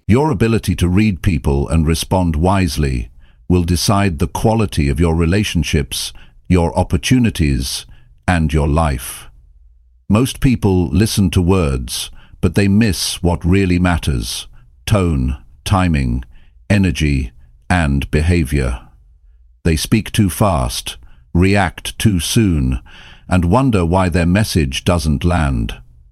Your ability to read people and respond wisely will decide the quality of your relationships, your opportunities, and your life. Most people listen to words, but they miss what really matters: tone, timing, energy, and behavior. They speak too fast, react too soon, and wonder why their message doesn't land.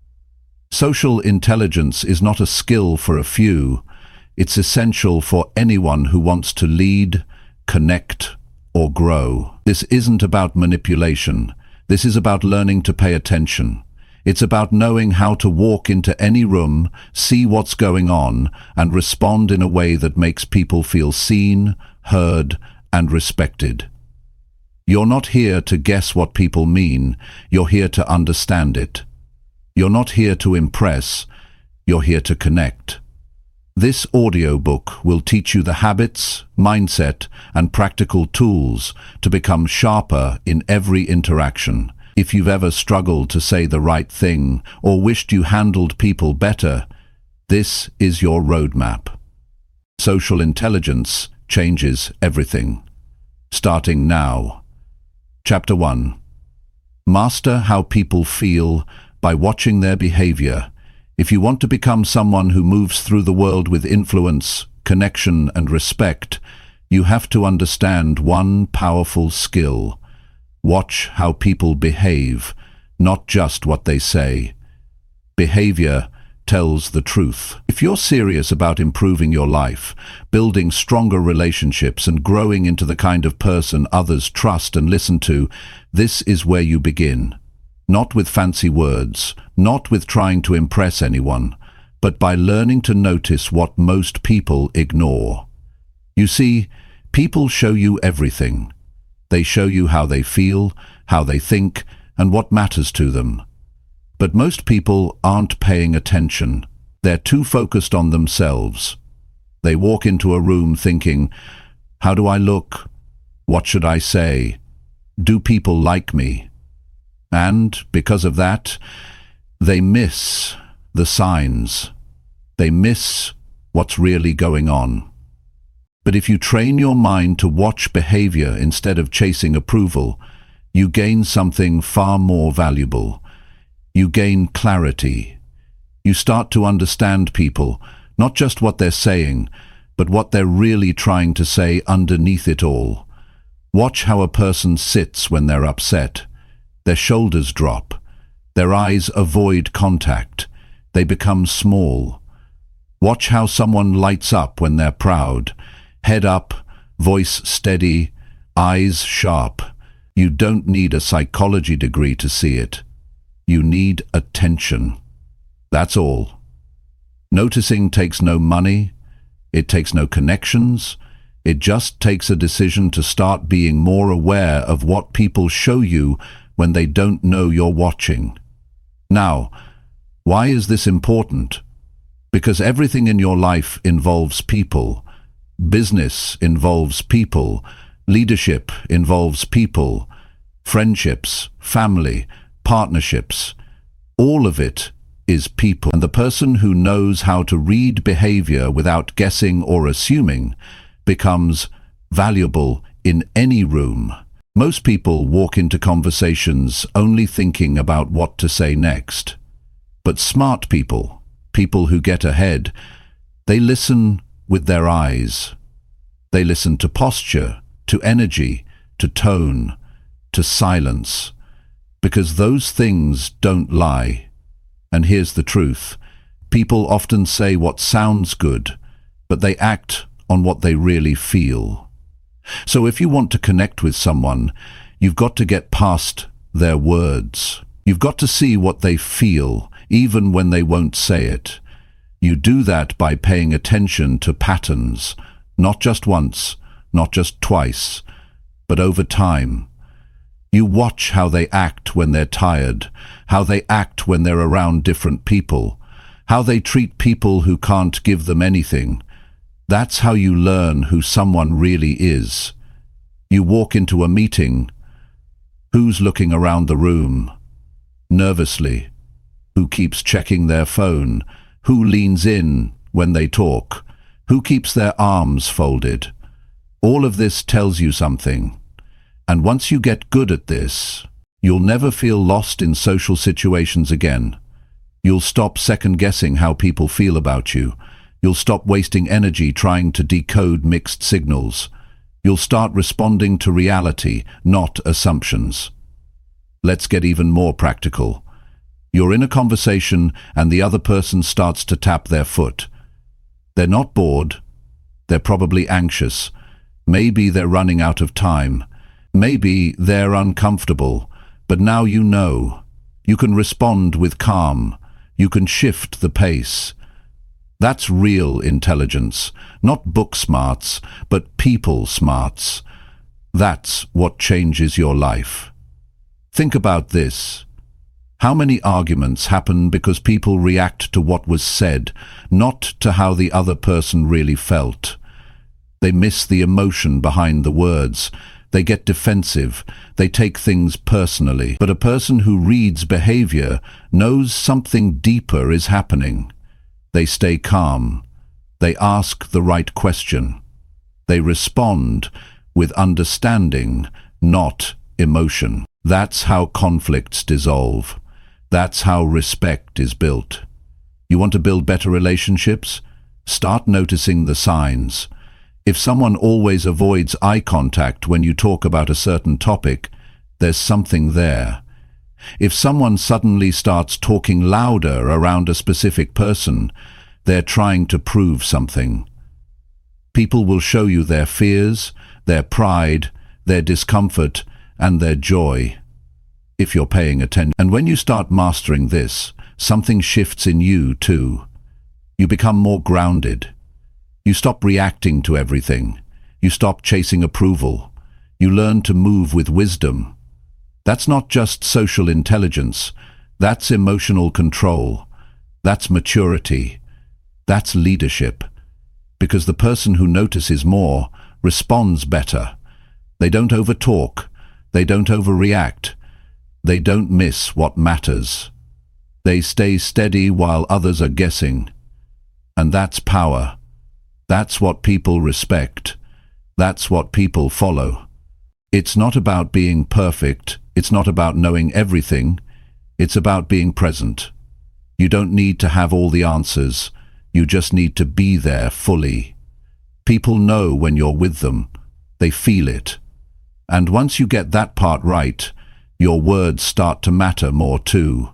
Social intelligence is not a skill for a few. It's essential for anyone who wants to lead, connect, or grow. This isn't about manipulation. This is about learning to pay attention. It's about knowing how to walk into any room, see what's going on, and respond in a way that makes people feel seen, heard, and respected. You're not here to guess what people mean. You're here to understand it. You're not here to impress. You're here to connect. This audiobook will teach you the habits, mindset, and practical tools to become sharper in every interaction. If you've ever struggled to say the right thing or wished you handled people better, this is your roadmap. Social intelligence changes everything. Starting now. Chapter 1. Master how people feel by watching their behavior. If you want to become someone who moves through the world with influence, connection, and respect, you have to understand one powerful skill. Watch how people behave, not just what they say. Behavior tells the truth. If you're serious about improving your life, building stronger relationships, and growing into the kind of person others trust and listen to, this is where you begin. Not with fancy words, not with trying to impress anyone, but by learning to notice what most people ignore. You see, people show you everything. They show you how they feel, how they think, and what matters to them. But most people aren't paying attention. They're too focused on themselves. They walk into a room thinking, how do I look? What should I say? Do people like me? And because of that, they miss the signs. They miss what's really going on. But if you train your mind to watch behavior instead of chasing approval, you gain something far more valuable. You gain clarity. You start to understand people, not just what they're saying, but what they're really trying to say underneath it all. Watch how a person sits when they're upset. Their shoulders drop. Their eyes avoid contact. They become small. Watch how someone lights up when they're proud. Head up, voice steady, eyes sharp. You don't need a psychology degree to see it. You need attention. That's all. Noticing takes no money. It takes no connections. It just takes a decision to start being more aware of what people show you when they don't know you're watching. Now, why is this important? Because everything in your life involves people. Business involves people. Leadership involves people. Friendships, family, partnerships. All of it is people. And the person who knows how to read behavior without guessing or assuming becomes valuable in any room. Most people walk into conversations only thinking about what to say next. But smart people, people who get ahead, they listen with their eyes. They listen to posture, to energy, to tone, to silence, because those things don't lie. And here's the truth. People often say what sounds good, but they act on what they really feel. So if you want to connect with someone, you've got to get past their words. You've got to see what they feel, even when they won't say it. You do that by paying attention to patterns, not just once, not just twice, but over time. You watch how they act when they're tired, how they act when they're around different people, how they treat people who can't give them anything. That's how you learn who someone really is. You walk into a meeting. Who's looking around the room nervously? Who keeps checking their phone? Who leans in when they talk? Who keeps their arms folded? All of this tells you something. And once you get good at this, you'll never feel lost in social situations again. You'll stop second-guessing how people feel about you. You'll stop wasting energy trying to decode mixed signals. You'll start responding to reality, not assumptions. Let's get even more practical. You're in a conversation and the other person starts to tap their foot. They're not bored. They're probably anxious. Maybe they're running out of time. Maybe they're uncomfortable. But now you know. You can respond with calm. You can shift the pace. That's real intelligence, not book smarts, but people smarts. That's what changes your life. Think about this. How many arguments happen because people react to what was said, not to how the other person really felt? They miss the emotion behind the words. They get defensive. They take things personally. But a person who reads behavior knows something deeper is happening. They stay calm. They ask the right question. They respond with understanding, not emotion. That's how conflicts dissolve. That's how respect is built. You want to build better relationships? Start noticing the signs. If someone always avoids eye contact when you talk about a certain topic, there's something there. If someone suddenly starts talking louder around a specific person, they're trying to prove something. People will show you their fears, their pride, their discomfort, and their joy, if you're paying attention. And when you start mastering this, something shifts in you too. You become more grounded. You stop reacting to everything. You stop chasing approval. You learn to move with wisdom. That's not just social intelligence. That's emotional control. That's maturity. That's leadership. Because the person who notices more responds better. They don't overtalk. They don't overreact. They don't miss what matters. They stay steady while others are guessing. And that's power. That's what people respect. That's what people follow. It's not about being perfect. It's not about knowing everything. It's about being present. You don't need to have all the answers. You just need to be there fully. People know when you're with them. They feel it. And once you get that part right, your words start to matter more too.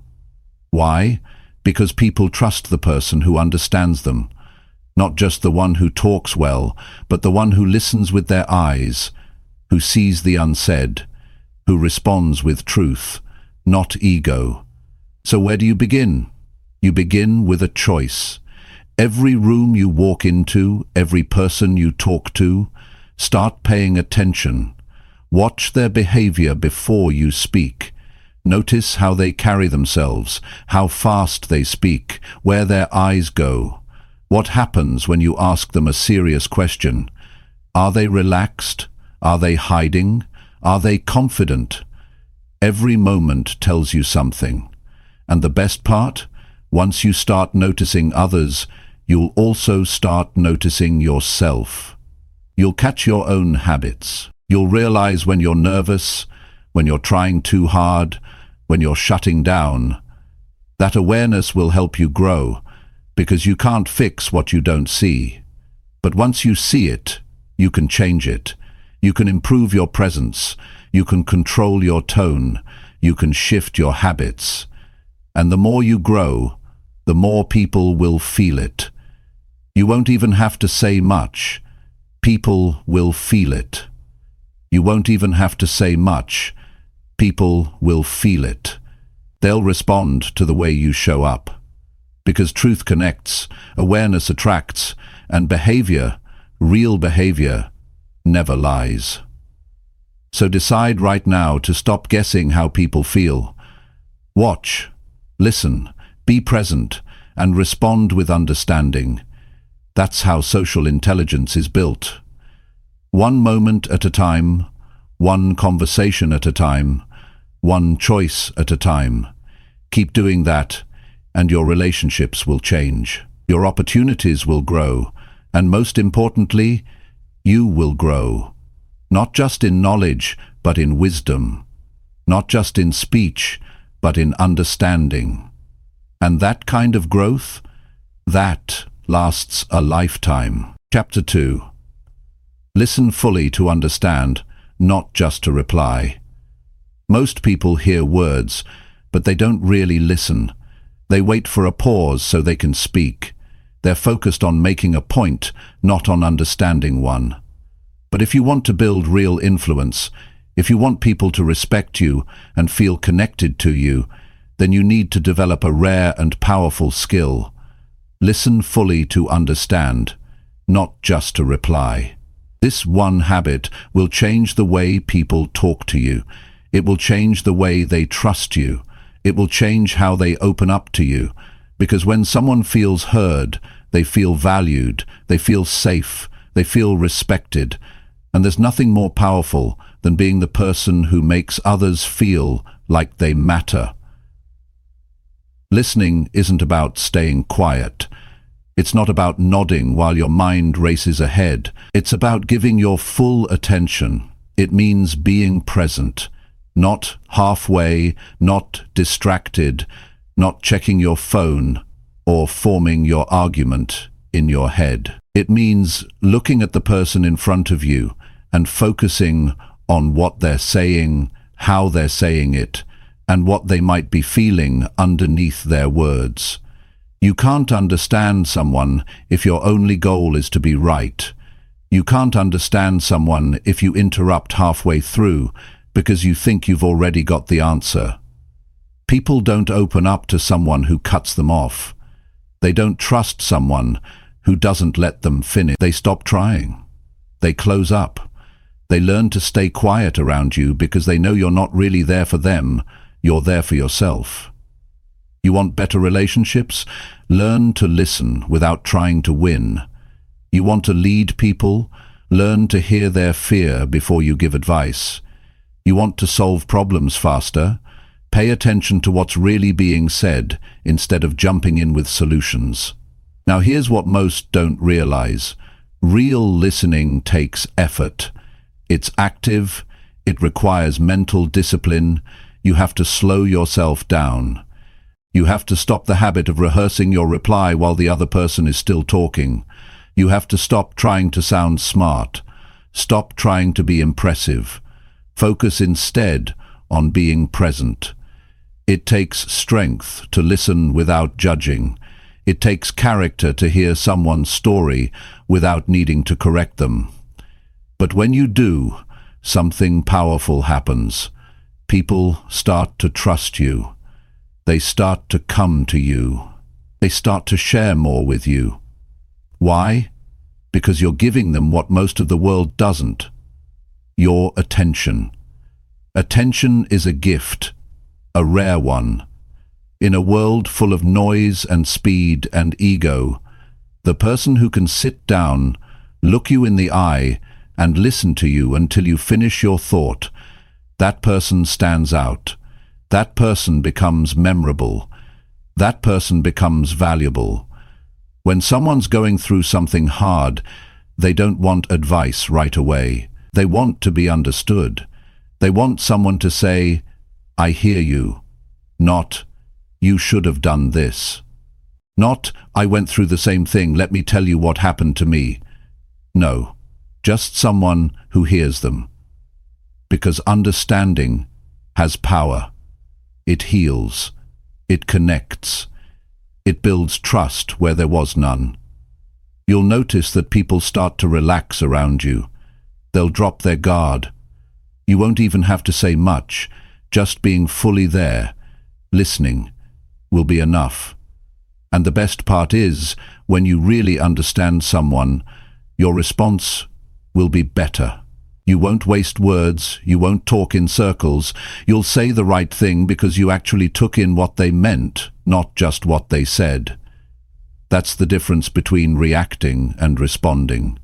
Why? Because people trust the person who understands them. Not just the one who talks well, but the one who listens with their eyes, who sees the unsaid, who responds with truth, not ego. So where do you begin? You begin with a choice. Every room you walk into, every person you talk to, start paying attention. Watch their behavior before you speak. Notice how they carry themselves, how fast they speak, where their eyes go. What happens when you ask them a serious question? Are they relaxed? Are they hiding? Are they confident? Every moment tells you something. And the best part? Once you start noticing others, you'll also start noticing yourself. You'll catch your own habits. You'll realize when you're nervous, when you're trying too hard, when you're shutting down. That awareness will help you grow, because you can't fix what you don't see. But once you see it, you can change it. You can improve your presence. You can control your tone. You can shift your habits. And the more you grow, the more people will feel it. You won't even have to say much. People will feel it. You won't even have to say much. People will feel it. They'll respond to the way you show up. Because truth connects, awareness attracts, and behavior, real behavior, never lies. So decide right now to stop guessing how people feel. Watch, listen, be present, and respond with understanding. That's how social intelligence is built. One moment at a time, one conversation at a time, one choice at a time. Keep doing that, and your relationships will change. Your opportunities will grow, And most importantly, you will grow, not just in knowledge, but in wisdom, not just in speech, but in understanding. And that kind of growth, that lasts a lifetime. Chapter 2. Listen fully to understand, not just to reply. Most people hear words, but they don't really listen. They wait for a pause so they can speak. They're focused on making a point, not on understanding one. But if you want to build real influence, if you want people to respect you and feel connected to you, then you need to develop a rare and powerful skill. Listen fully to understand, not just to reply. This one habit will change the way people talk to you. It will change the way they trust you. It will change how they open up to you. Because when someone feels heard, they feel valued, they feel safe, they feel respected. And there's nothing more powerful than being the person who makes others feel like they matter. Listening isn't about staying quiet. It's not about nodding while your mind races ahead. It's about giving your full attention. It means being present, not halfway, not distracted, not checking your phone or forming your argument in your head. It means looking at the person in front of you and focusing on what they're saying, how they're saying it, and what they might be feeling underneath their words. You can't understand someone if your only goal is to be right. You can't understand someone if you interrupt halfway through because you think you've already got the answer. People don't open up to someone who cuts them off. They don't trust someone who doesn't let them finish. They stop trying. They close up. They learn to stay quiet around you because they know you're not really there for them, you're there for yourself. You want better relationships? Learn to listen without trying to win. You want to lead people? Learn to hear their fear before you give advice. You want to solve problems faster? Pay attention to what's really being said instead of jumping in with solutions. Now here's what most don't realize. Real listening takes effort. It's active. It requires mental discipline. You have to slow yourself down. You have to stop the habit of rehearsing your reply while the other person is still talking. You have to stop trying to sound smart. Stop trying to be impressive. Focus instead on being present. It takes strength to listen without judging. It takes character to hear someone's story without needing to correct them. But when you do, something powerful happens. People start to trust you. They start to come to you. They start to share more with you. Why? Because you're giving them what most of the world doesn't. Your attention. Attention is a gift, a rare one. In a world full of noise and speed and ego, the person who can sit down, look you in the eye, and listen to you until you finish your thought, that person stands out. That person becomes memorable. That person becomes valuable. When someone's going through something hard, they don't want advice right away. They want to be understood. They want someone to say, "I hear you." Not, "You should have done this." Not, "I went through the same thing, let me tell you what happened to me." No, just someone who hears them. Because understanding has power. It heals. It connects. It builds trust where there was none. You'll notice that people start to relax around you. They'll drop their guard. You won't even have to say much. Just being fully there, listening, will be enough. And the best part is, when you really understand someone, your response will be better. You won't waste words, you won't talk in circles, you'll say the right thing because you actually took in what they meant, not just what they said. That's the difference between reacting and responding.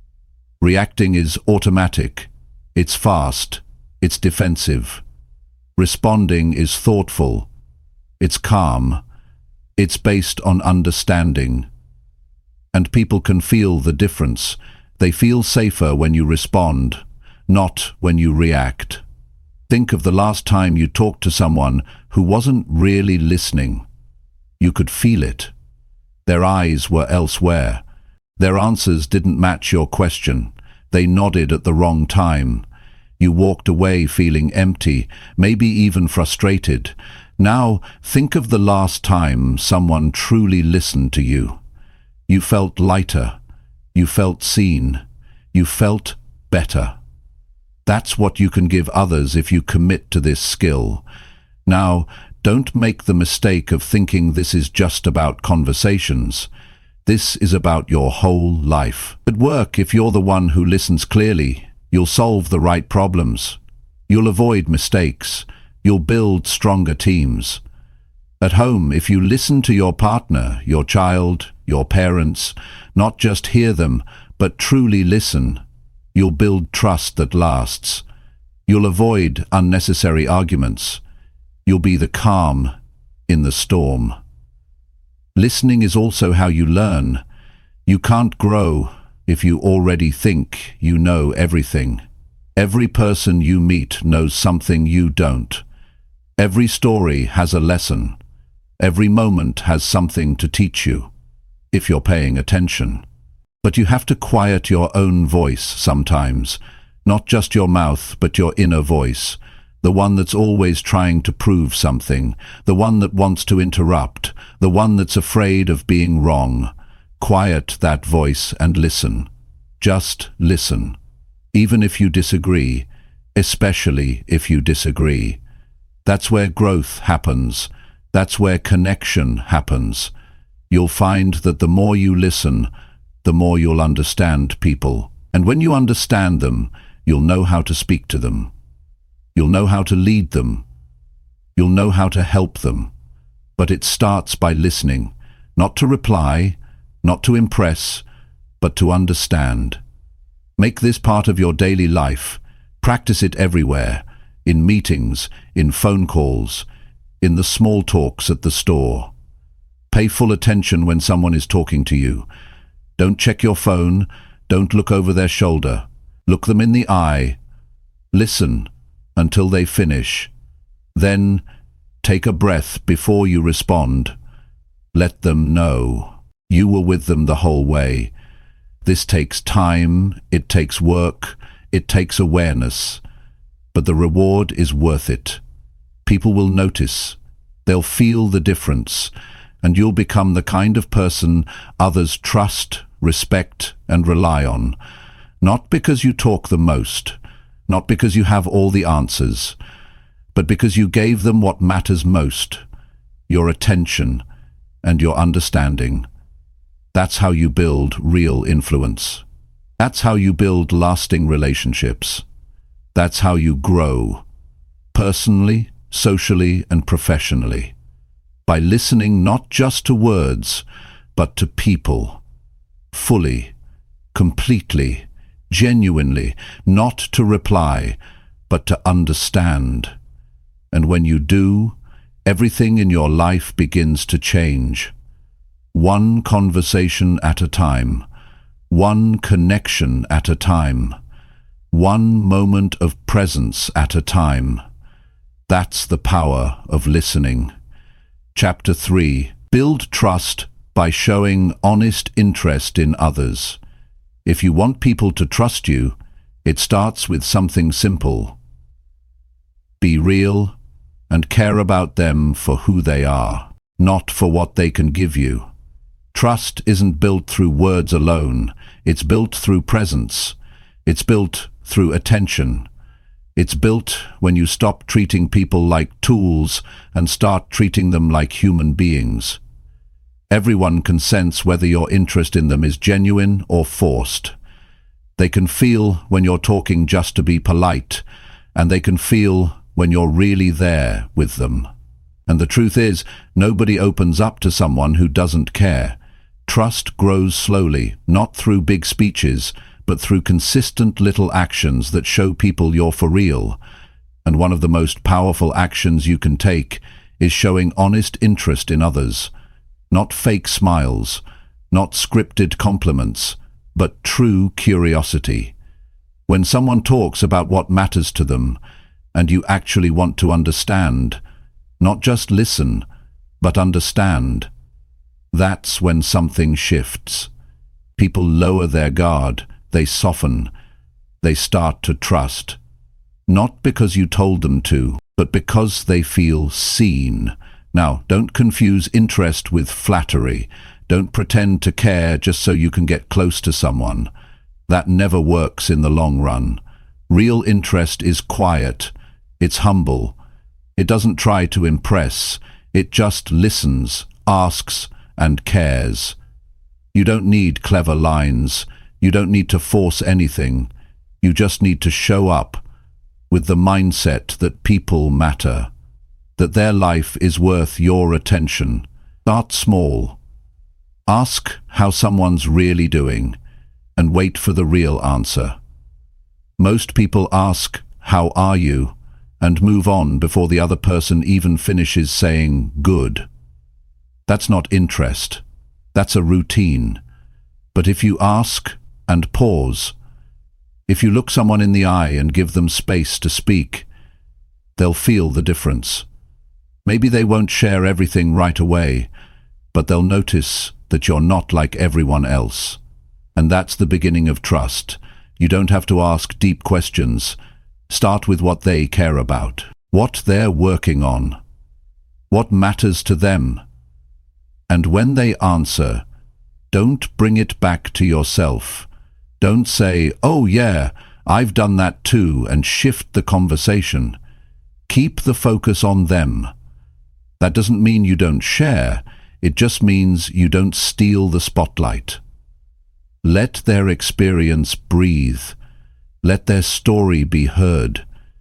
Reacting is automatic, it's fast, it's defensive. Responding is thoughtful, it's calm, it's based on understanding. And people can feel the difference. They feel safer when you respond, not when you react. Think of the last time you talked to someone who wasn't really listening. You could feel it. Their eyes were elsewhere. Their answers didn't match your question. They nodded at the wrong time. You walked away feeling empty, maybe even frustrated. Now, think of the last time someone truly listened to you. You felt lighter. You felt seen. You felt better. That's what you can give others if you commit to this skill. Now, don't make the mistake of thinking this is just about conversations. This is about your whole life. At work, if you're the one who listens clearly, you'll solve the right problems. You'll avoid mistakes. You'll build stronger teams. At home, if you listen to your partner, your child, your parents, not just hear them, but truly listen, you'll build trust that lasts. You'll avoid unnecessary arguments. You'll be the calm in the storm. Listening is also how you learn. You can't grow if you already think you know everything. Every person you meet knows something you don't. Every story has a lesson. Every moment has something to teach you, if you're paying attention. But you have to quiet your own voice sometimes, not just your mouth, but your inner voice, the one that's always trying to prove something, the one that wants to interrupt, the one that's afraid of being wrong. Quiet that voice and listen. Just listen. Even if you disagree, especially if you disagree. That's where growth happens. That's where connection happens. You'll find that the more you listen, the more you'll understand people. And when you understand them, you'll know how to speak to them. You'll know how to lead them. You'll know how to help them. But it starts by listening, not to reply, not to impress, but to understand. Make this part of your daily life. Practice it everywhere, in meetings, in phone calls, in the small talks at the store. Pay full attention when someone is talking to you. Don't check your phone. Don't look over their shoulder. Look them in the eye. Listen until they finish. Then take a breath before you respond. Let them know you were with them the whole way. This takes time, it takes work, it takes awareness. But the reward is worth it. People will notice. They'll feel the difference. And you'll become the kind of person others trust, respect, and rely on. Not because you talk the most, not because you have all the answers, but because you gave them what matters most, your attention and your understanding. That's how you build real influence. That's how you build lasting relationships. That's how you grow, personally, socially, and professionally. By listening not just to words, but to people, fully, completely, genuinely, not to reply, but to understand. And when you do, everything in your life begins to change. One conversation at a time, one connection at a time, one moment of presence at a time. That's the power of listening. Chapter 3. Build trust by showing honest interest in others. If you want people to trust you, it starts with something simple. Be real and care about them for who they are, not for what they can give you. Trust isn't built through words alone. It's built through presence. It's built through attention. It's built when you stop treating people like tools and start treating them like human beings. Everyone can sense whether your interest in them is genuine or forced. They can feel when you're talking just to be polite, and they can feel when you're really there with them. And the truth is, nobody opens up to someone who doesn't care. Trust grows slowly, not through big speeches, but through consistent little actions that show people you're for real. And one of the most powerful actions you can take is showing honest interest in others. Not fake smiles, not scripted compliments, but true curiosity. When someone talks about what matters to them, and you actually want to understand, not just listen, but understand, that's when something shifts. People lower their guard, they soften, they start to trust. Not because you told them to, but because they feel seen. Now, don't confuse interest with flattery. Don't pretend to care just so you can get close to someone. That never works in the long run. Real interest is quiet. It's humble. It doesn't try to impress. It just listens, asks, and cares. You don't need clever lines. You don't need to force anything. You just need to show up with the mindset that people matter, that their life is worth your attention. Start small. Ask how someone's really doing, and wait for the real answer. Most people ask, "How are you?" and move on before the other person even finishes saying, "Good." That's not interest. That's a routine. But if you ask and pause, if you look someone in the eye and give them space to speak, they'll feel the difference. Maybe they won't share everything right away, but they'll notice that you're not like everyone else. And that's the beginning of trust. You don't have to ask deep questions. Start with what they care about, what they're working on, what matters to them. And when they answer, don't bring it back to yourself. Don't say, "Oh yeah, I've done that too," and shift the conversation. Keep the focus on them. That doesn't mean you don't share. It just means you don't steal the spotlight. Let their experience breathe. Let their story be heard.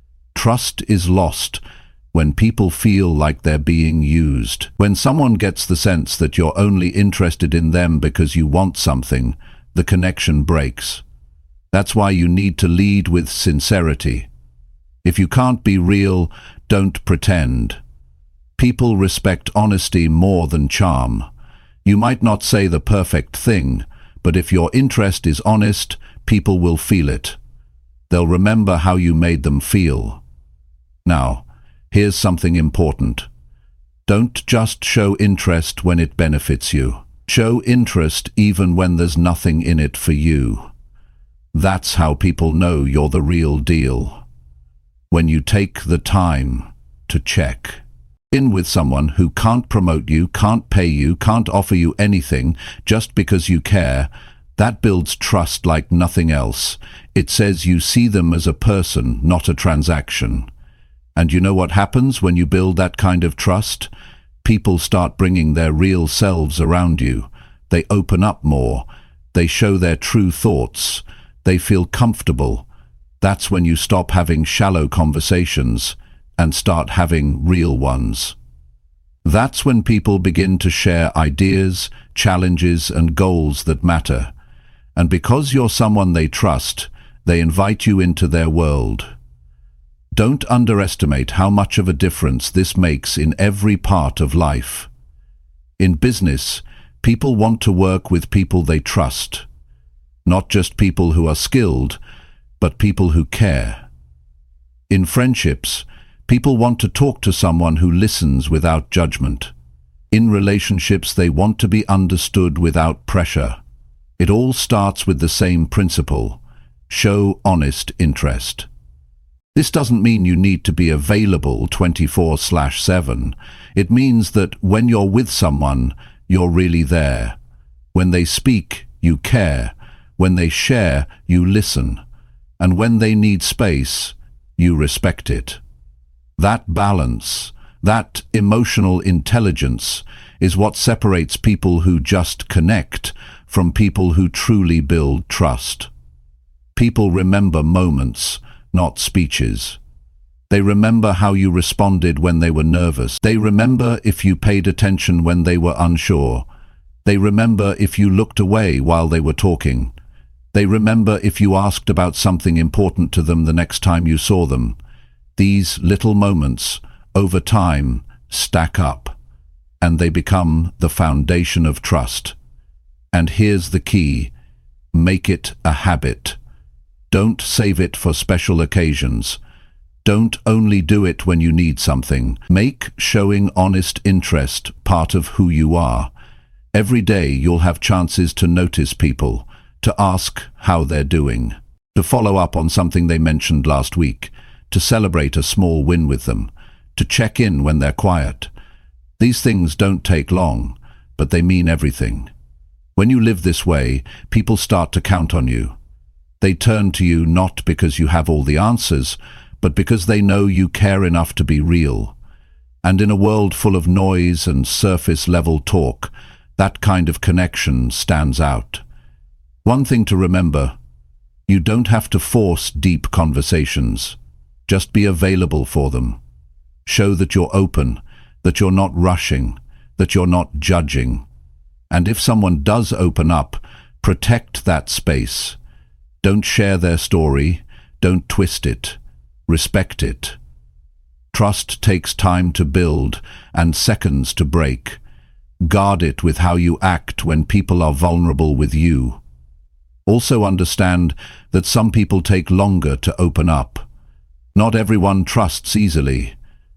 Trust is lost when people feel like they're being used. When someone gets the sense that you're only interested in them because you want something, the connection breaks. That's why you need to lead with sincerity. If you can't be real, don't pretend. People respect honesty more than charm. You might not say the perfect thing, but if your interest is honest, people will feel it. They'll remember how you made them feel. Now, here's something important. Don't just show interest when it benefits you. Show interest even when there's nothing in it for you. That's how people know you're the real deal. When you take the time to check in with someone who can't promote you, can't pay you, can't offer you anything just because you care, that builds trust like nothing else. It says you see them as a person, not a transaction. And you know what happens when you build that kind of trust? People start bringing their real selves around you. They open up more. They show their true thoughts. They feel comfortable. That's when you stop having shallow conversations and start having real ones. That's when people begin to share ideas, challenges, and goals that matter. And because you're someone they trust, they invite you into their world. Don't underestimate how much of a difference this makes in every part of life. In business, people want to work with people they trust. Not just people who are skilled, but people who care. In friendships, people want to talk to someone who listens without judgment. In relationships, they want to be understood without pressure. It all starts with the same principle: show honest interest. This doesn't mean you need to be available 24/7. It means that when you're with someone, you're really there. When they speak, you care. When they share, you listen. And when they need space, you respect it. That balance, that emotional intelligence, is what separates people who just connect from people who truly build trust. People remember moments, not speeches. They remember how you responded when they were nervous. They remember if you paid attention when they were unsure. They remember if you looked away while they were talking. They remember if you asked about something important to them the next time you saw them. These little moments, over time, stack up, and they become the foundation of trust. And here's the key: make it a habit. Don't save it for special occasions. Don't only do it when you need something. Make showing honest interest part of who you are. Every day you'll have chances to notice people, to ask how they're doing, to follow up on something they mentioned last week, to celebrate a small win with them, to check in when they're quiet. These things don't take long, but they mean everything. When you live this way, people start to count on you. They turn to you not because you have all the answers, but because they know you care enough to be real. And in a world full of noise and surface-level talk, that kind of connection stands out. One thing to remember: you don't have to force deep conversations. Just be available for them. Show that you're open, that you're not rushing, that you're not judging. And if someone does open up, protect that space. Don't share their story, don't twist it. Respect it. Trust takes time to build and seconds to break. Guard it with how you act when people are vulnerable with you. Also understand that some people take longer to open up. Not everyone trusts easily.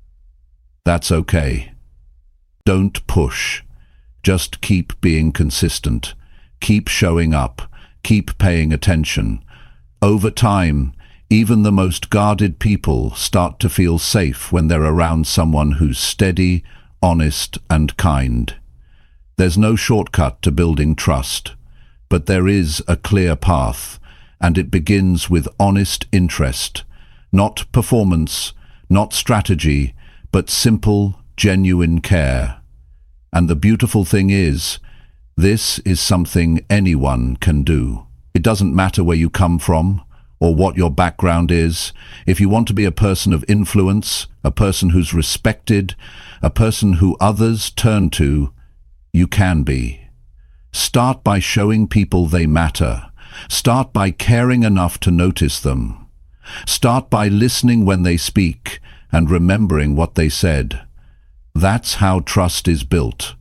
That's okay. Don't push. Just keep being consistent. Keep showing up. Keep paying attention. Over time, even the most guarded people start to feel safe when they're around someone who's steady, honest, and kind. There's no shortcut to building trust, but there is a clear path, and it begins with honest interest. Not performance, not strategy, but simple, genuine care. And the beautiful thing is, this is something anyone can do. It doesn't matter where you come from or what your background is. If you want to be a person of influence, a person who's respected, a person who others turn to, you can be. Start by showing people they matter. Start by caring enough to notice them. Start by listening when they speak and remembering what they said. That's how trust is built.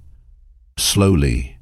Slowly,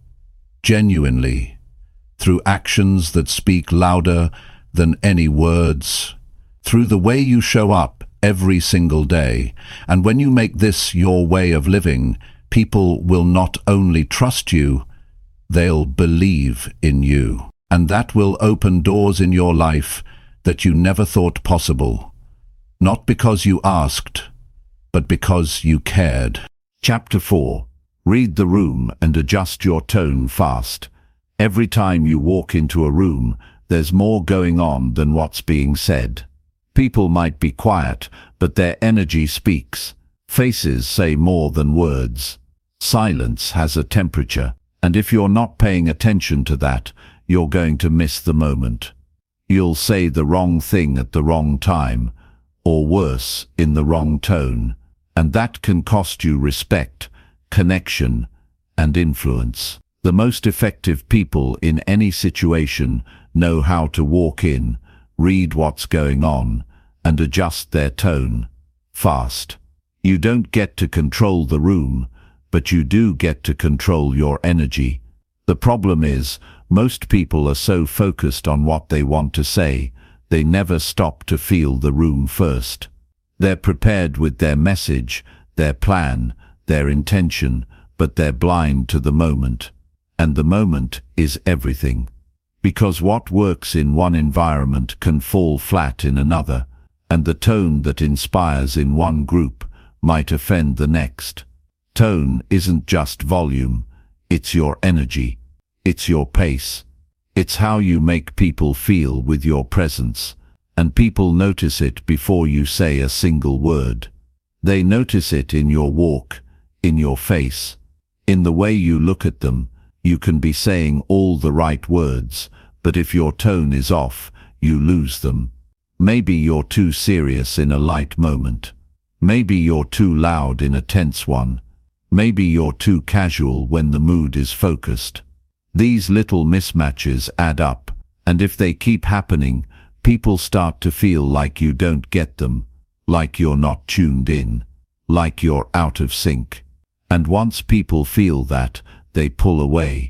genuinely, through actions that speak louder than any words, through the way you show up every single day. And when you make this your way of living, people will not only trust you, they'll believe in you. And that will open doors in your life that you never thought possible. Not because you asked, but because you cared. Chapter 4. Read the room and adjust your tone fast. Every time you walk into a room, there's more going on than what's being said. People might be quiet, but their energy speaks. Faces say more than words. Silence has a temperature, and if you're not paying attention to that, you're going to miss the moment. You'll say the wrong thing at the wrong time, or worse, in the wrong tone, and that can cost you respect, connection, and influence. The most effective people in any situation know how to walk in, read what's going on, and adjust their tone fast. You don't get to control the room, but you do get to control your energy. The problem is, most people are so focused on what they want to say, they never stop to feel the room first. They're prepared with their message, their plan, their intention, but they're blind to the moment. And the moment is everything. Because what works in one environment can fall flat in another, and the tone that inspires in one group might offend the next. Tone isn't just volume, it's your energy, it's your pace. It's how you make people feel with your presence, and people notice it before you say a single word. They notice it in your walk, in your face, in the way you look at them. You can be saying all the right words, but if your tone is off, you lose them. Maybe you're too serious in a light moment. Maybe you're too loud in a tense one. Maybe you're too casual when the mood is focused. These little mismatches add up, and if they keep happening, people start to feel like you don't get them, like you're not tuned in, like you're out of sync. And once people feel that, they pull away.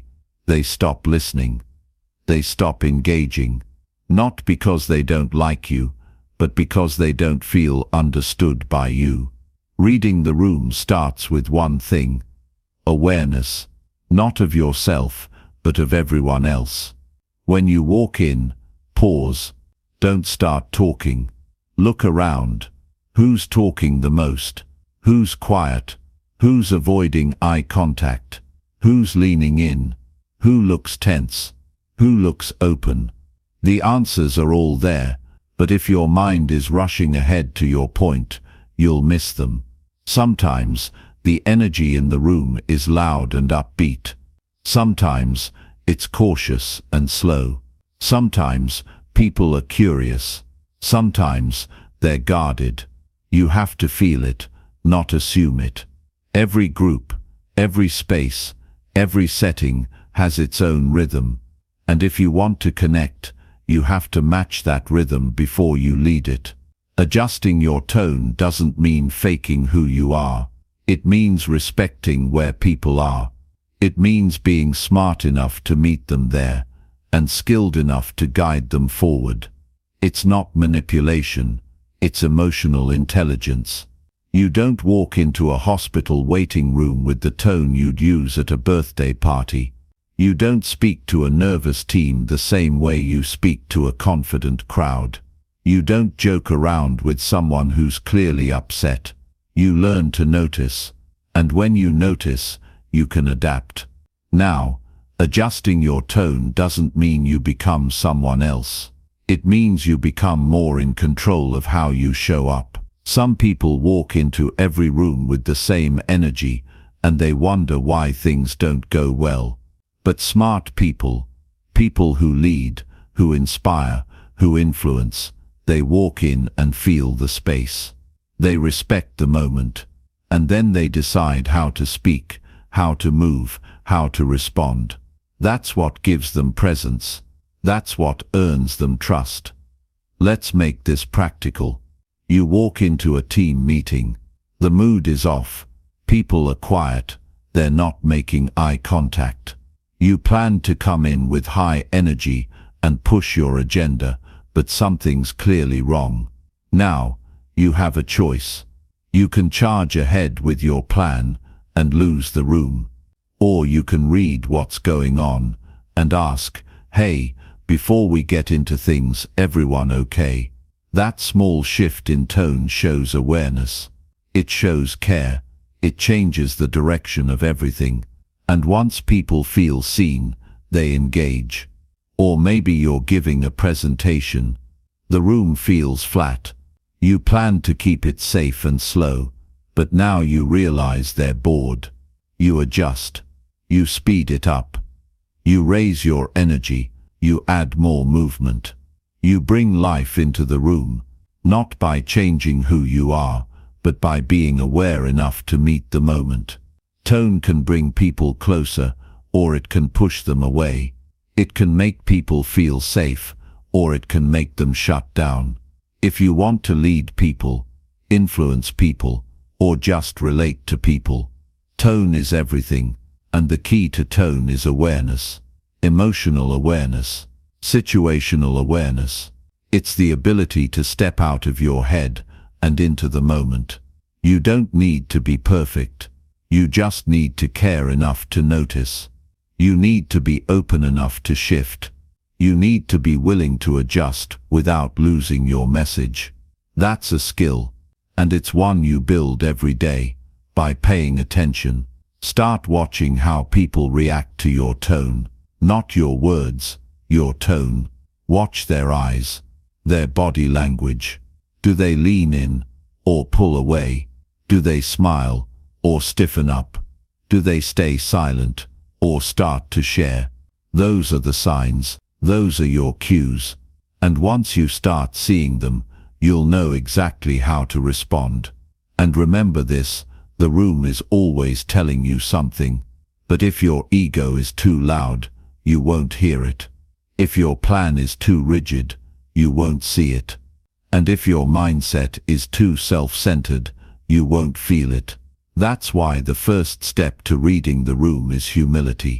They stop listening. They stop engaging. Not because they don't like you, but because they don't feel understood by you. Reading the room starts with one thing: awareness, not of yourself, but of everyone else. When you walk in, pause. Don't start talking. Look around. Who's talking the most? Who's quiet? Who's avoiding eye contact? Who's leaning in? Who looks tense? Who looks open? The answers are all there, but if your mind is rushing ahead to your point, you'll miss them. Sometimes the energy in the room is loud and upbeat. Sometimes it's cautious and slow. Sometimes people are curious. Sometimes they're guarded. You have to feel it, not assume it. Every group, every space, every setting has its own rhythm. And if you want to connect, you have to match that rhythm before you lead it. Adjusting your tone doesn't mean faking who you are. It means respecting where people are. It means being smart enough to meet them there, and skilled enough to guide them forward. It's not manipulation, it's emotional intelligence. You don't walk into a hospital waiting room with the tone you'd use at a birthday party. You don't speak to a nervous team the same way you speak to a confident crowd. You don't joke around with someone who's clearly upset. You learn to notice, and when you notice, you can adapt. Now, adjusting your tone doesn't mean you become someone else. It means you become more in control of how you show up. Some people walk into every room with the same energy, and they wonder why things don't go well. But smart people, people who lead, who inspire, who influence, they walk in and feel the space. They respect the moment, and then they decide how to speak, how to move, how to respond. That's what gives them presence. That's what earns them trust. Let's make this practical. You walk into a team meeting. The mood is off. People are quiet. They're not making eye contact. You plan to come in with high energy and push your agenda, but something's clearly wrong. Now, you have a choice. You can charge ahead with your plan and lose the room. Or you can read what's going on and ask, "Hey, before we get into things, everyone okay?" That small shift in tone shows awareness. It shows care. It changes the direction of everything. And once people feel seen, they engage. Or maybe you're giving a presentation. The room feels flat. You planned to keep it safe and slow, but now you realize they're bored. You adjust. You speed it up. You raise your energy. You add more movement. You bring life into the room, not by changing who you are, but by being aware enough to meet the moment. Tone can bring people closer, or it can push them away. It can make people feel safe, or it can make them shut down. If you want to lead people, influence people, or just relate to people, tone is everything, and the key to tone is awareness. Emotional awareness, situational awareness. It's the ability to step out of your head and into the moment. You don't need to be perfect. You just need to care enough to notice. You need to be open enough to shift. You need to be willing to adjust without losing your message. That's a skill, and it's one you build every day by paying attention. Start watching how people react to your tone, not your words, your tone. Watch their eyes, their body language. Do they lean in or pull away? Do they smile or stiffen up? Do they stay silent or start to share? Those are the signs. Those are your cues. And once you start seeing them, you'll know exactly how to respond. And remember this, the room is always telling you something. But if your ego is too loud, you won't hear it. If your plan is too rigid, you won't see it. And if your mindset is too self-centered, you won't feel it. That's why the first step to reading the room is humility.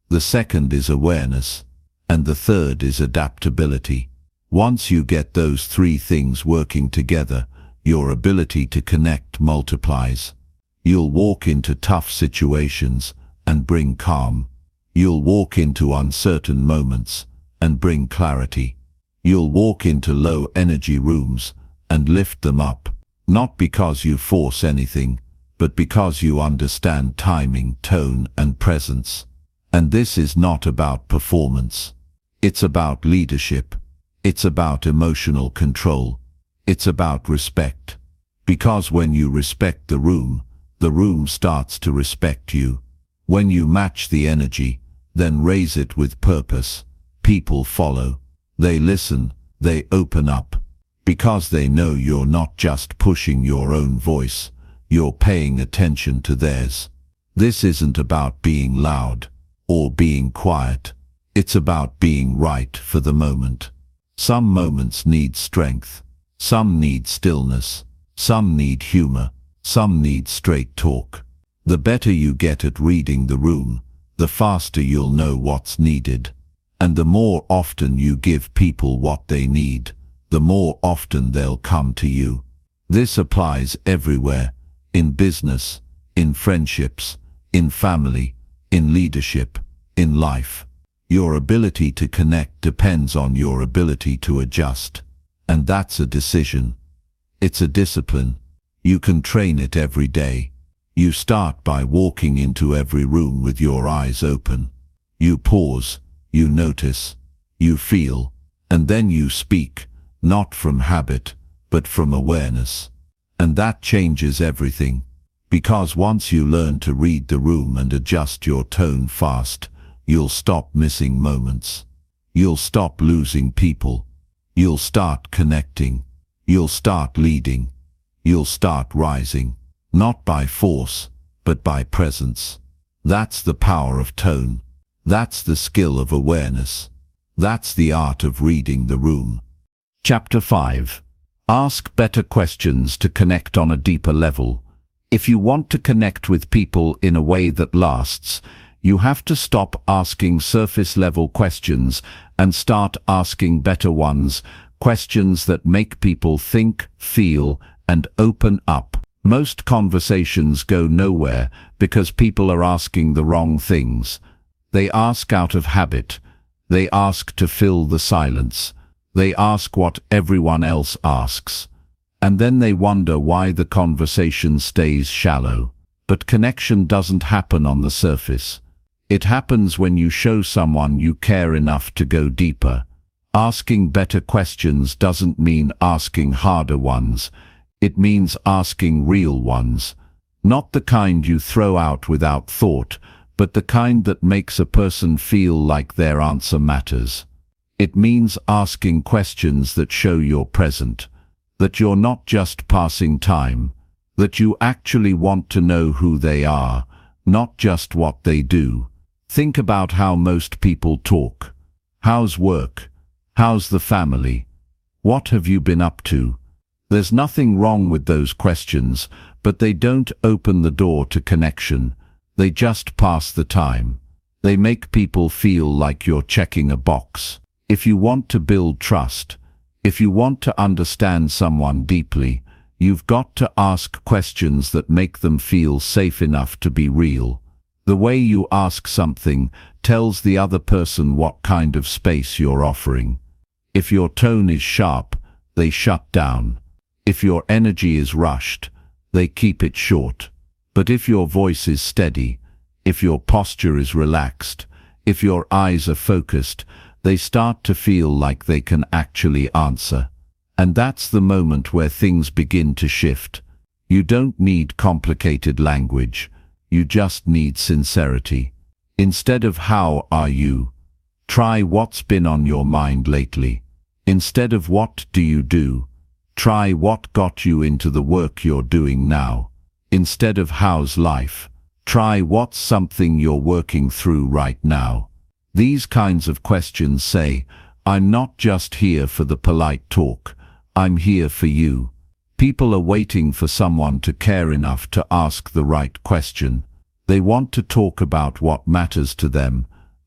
The second is awareness. And the third is adaptability. Once you get those three things working together, your ability to connect multiplies. You'll walk into tough situations and bring calm. You'll walk into uncertain moments and bring clarity. You'll walk into low energy rooms and lift them up, not because you force anything, but because you understand timing, tone, and presence. And this is not about performance. It's about leadership. It's about emotional control. It's about respect. Because when you respect the room starts to respect you. When you match the energy, then raise it with purpose, people follow. They listen, they open up. Because they know you're not just pushing your own voice, you're paying attention to theirs. This isn't about being loud or being quiet. It's about being right for the moment. Some moments need strength. Some need stillness. Some need humor. Some need straight talk. The better you get at reading the room, the faster you'll know what's needed. And the more often you give people what they need, the more often they'll come to you. This applies everywhere, in business, in friendships, in family, in leadership, in life. Your ability to connect depends on your ability to adjust. And that's a decision. It's a discipline. You can train it every day. You start by walking into every room with your eyes open. You pause, you notice, you feel, and then you speak, not from habit, but from awareness. And that changes everything. Because once you learn to read the room and adjust your tone fast, you'll stop missing moments. You'll stop losing people. You'll start connecting. You'll start leading. You'll start rising, not by force, but by presence. That's the power of tone. That's the skill of awareness. That's the art of reading the room. Chapter 5. Ask better questions to connect on a deeper level. If you want to connect with people in a way that lasts, you have to stop asking surface-level questions and start asking better ones, questions that make people think, feel, and open up. Most conversations go nowhere because people are asking the wrong things. They ask out of habit. They ask to fill the silence. They ask what everyone else asks. And then they wonder why the conversation stays shallow. But connection doesn't happen on the surface. It happens when you show someone you care enough to go deeper. Asking better questions doesn't mean asking harder ones. It means asking real ones. Not the kind you throw out without thought, but the kind that makes a person feel like their answer matters. It means asking questions that show you're present, that you're not just passing time, that you actually want to know who they are, not just what they do. Think about how most people talk. How's work? How's the family? What have you been up to? There's nothing wrong with those questions, but they don't open the door to connection. They just pass the time. They make people feel like you're checking a box. If you want to build trust, if you want to understand someone deeply, you've got to ask questions that make them feel safe enough to be real. The way you ask something tells the other person what kind of space you're offering. If your tone is sharp, they shut down. If your energy is rushed, they keep it short. But if your voice is steady, if your posture is relaxed, if your eyes are focused, they start to feel like they can actually answer. And that's the moment where things begin to shift. You don't need complicated language. You just need sincerity. Instead of "How are you?" try "What's been on your mind lately?" Instead of "What do you do?" try "What got you into the work you're doing now?" Instead of "How's life?" try "What's something you're working through right now?" These kinds of questions say, "I'm not just here for the polite talk. I'm here for you." People are waiting for someone to care enough to ask the right question. They want to talk about what matters to them,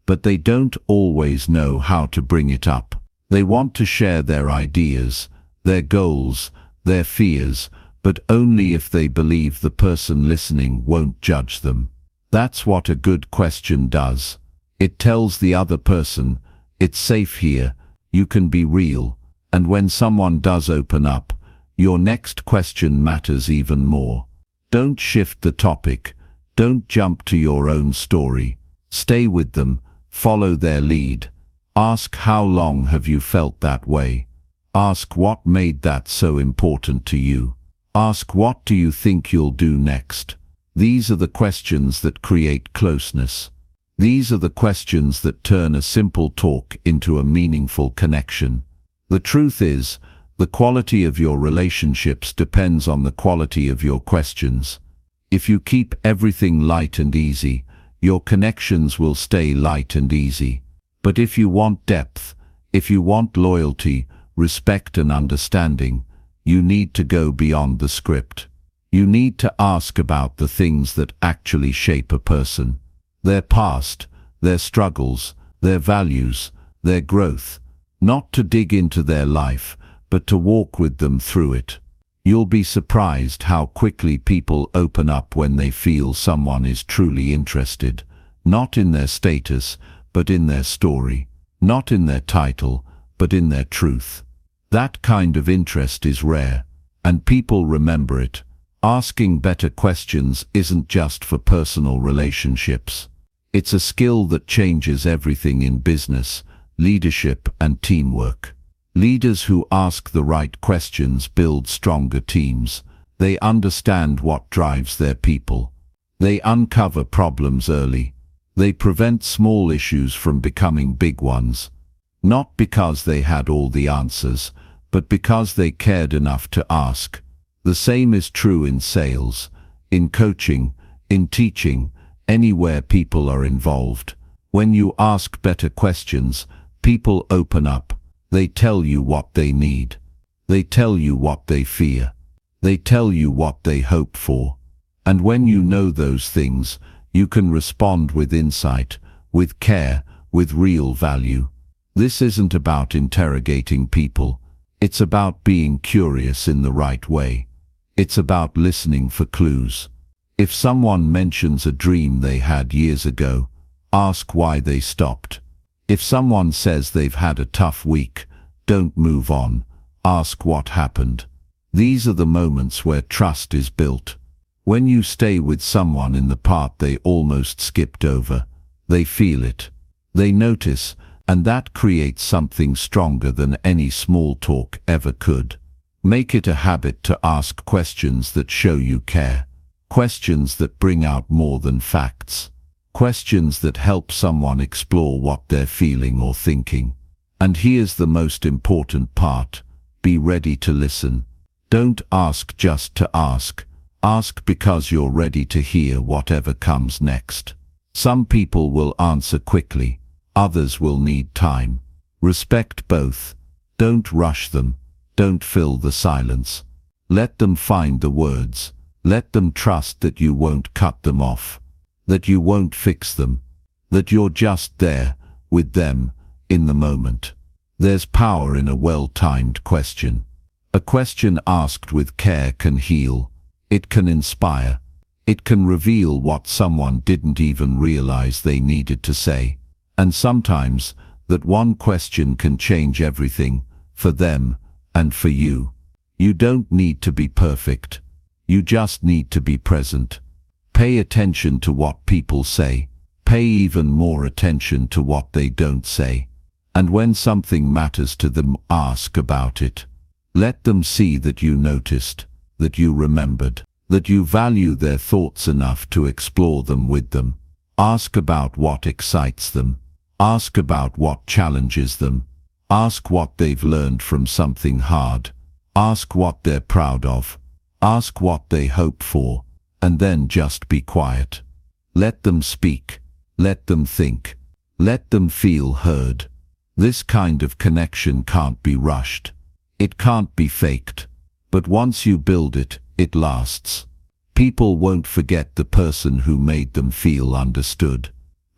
but they don't always know how to bring it up. They want to share their ideas, their goals, their fears, but only if they believe the person listening won't judge them. That's what a good question does. It tells the other person, it's safe here, you can be real, and when someone does open up, your next question matters even more. Don't shift the topic. Don't jump to your own story. Stay with them. Follow their lead. Ask, how long have you felt that way? Ask, what made that so important to you? Ask, what do you think you'll do next? These are the questions that create closeness. These are the questions that turn a simple talk into a meaningful connection. The truth is, the quality of your relationships depends on the quality of your questions. If you keep everything light and easy, your connections will stay light and easy. But if you want depth, if you want loyalty, respect and understanding, you need to go beyond the script. You need to ask about the things that actually shape a person. Their past, their struggles, their values, their growth. Not to dig into their life, but to walk with them through it. You'll be surprised how quickly people open up when they feel someone is truly interested, not in their status, but in their story, not in their title, but in their truth. That kind of interest is rare, and people remember it. Asking better questions isn't just for personal relationships. It's a skill that changes everything in business, leadership, and teamwork. Leaders who ask the right questions build stronger teams. They understand what drives their people. They uncover problems early. They prevent small issues from becoming big ones. Not because they had all the answers, but because they cared enough to ask. The same is true in sales, in coaching, in teaching, anywhere people are involved. When you ask better questions, people open up. They tell you what they need. They tell you what they fear. They tell you what they hope for. And when you know those things, you can respond with insight, with care, with real value. This isn't about interrogating people. It's about being curious in the right way. It's about listening for clues. If someone mentions a dream they had years ago, ask why they stopped. If someone says they've had a tough week, don't move on. Ask what happened. These are the moments where trust is built. When you stay with someone in the part they almost skipped over, they feel it. They notice, and that creates something stronger than any small talk ever could. Make it a habit to ask questions that show you care. Questions that bring out more than facts. Questions that help someone explore what they're feeling or thinking. And here's the most important part. Be ready to listen. Don't ask just to ask. Ask because you're ready to hear whatever comes next. Some people will answer quickly. Others will need time. Respect both. Don't rush them. Don't fill the silence. Let them find the words. Let them trust that you won't cut them off. That you won't fix them. That you're just there, with them, in the moment. There's power in a well-timed question. A question asked with care can heal. It can inspire. It can reveal what someone didn't even realize they needed to say. And sometimes, that one question can change everything, for them, and for you. You don't need to be perfect. You just need to be present. Pay attention to what people say. Pay even more attention to what they don't say. And when something matters to them, ask about it. Let them see that you noticed, that you remembered, that you value their thoughts enough to explore them with them. Ask about what excites them. Ask about what challenges them. Ask what they've learned from something hard. Ask what they're proud of. Ask what they hope for, and then just be quiet. Let them speak. Let them think. Let them feel heard. This kind of connection can't be rushed. It can't be faked. But once you build it, it lasts. People won't forget the person who made them feel understood,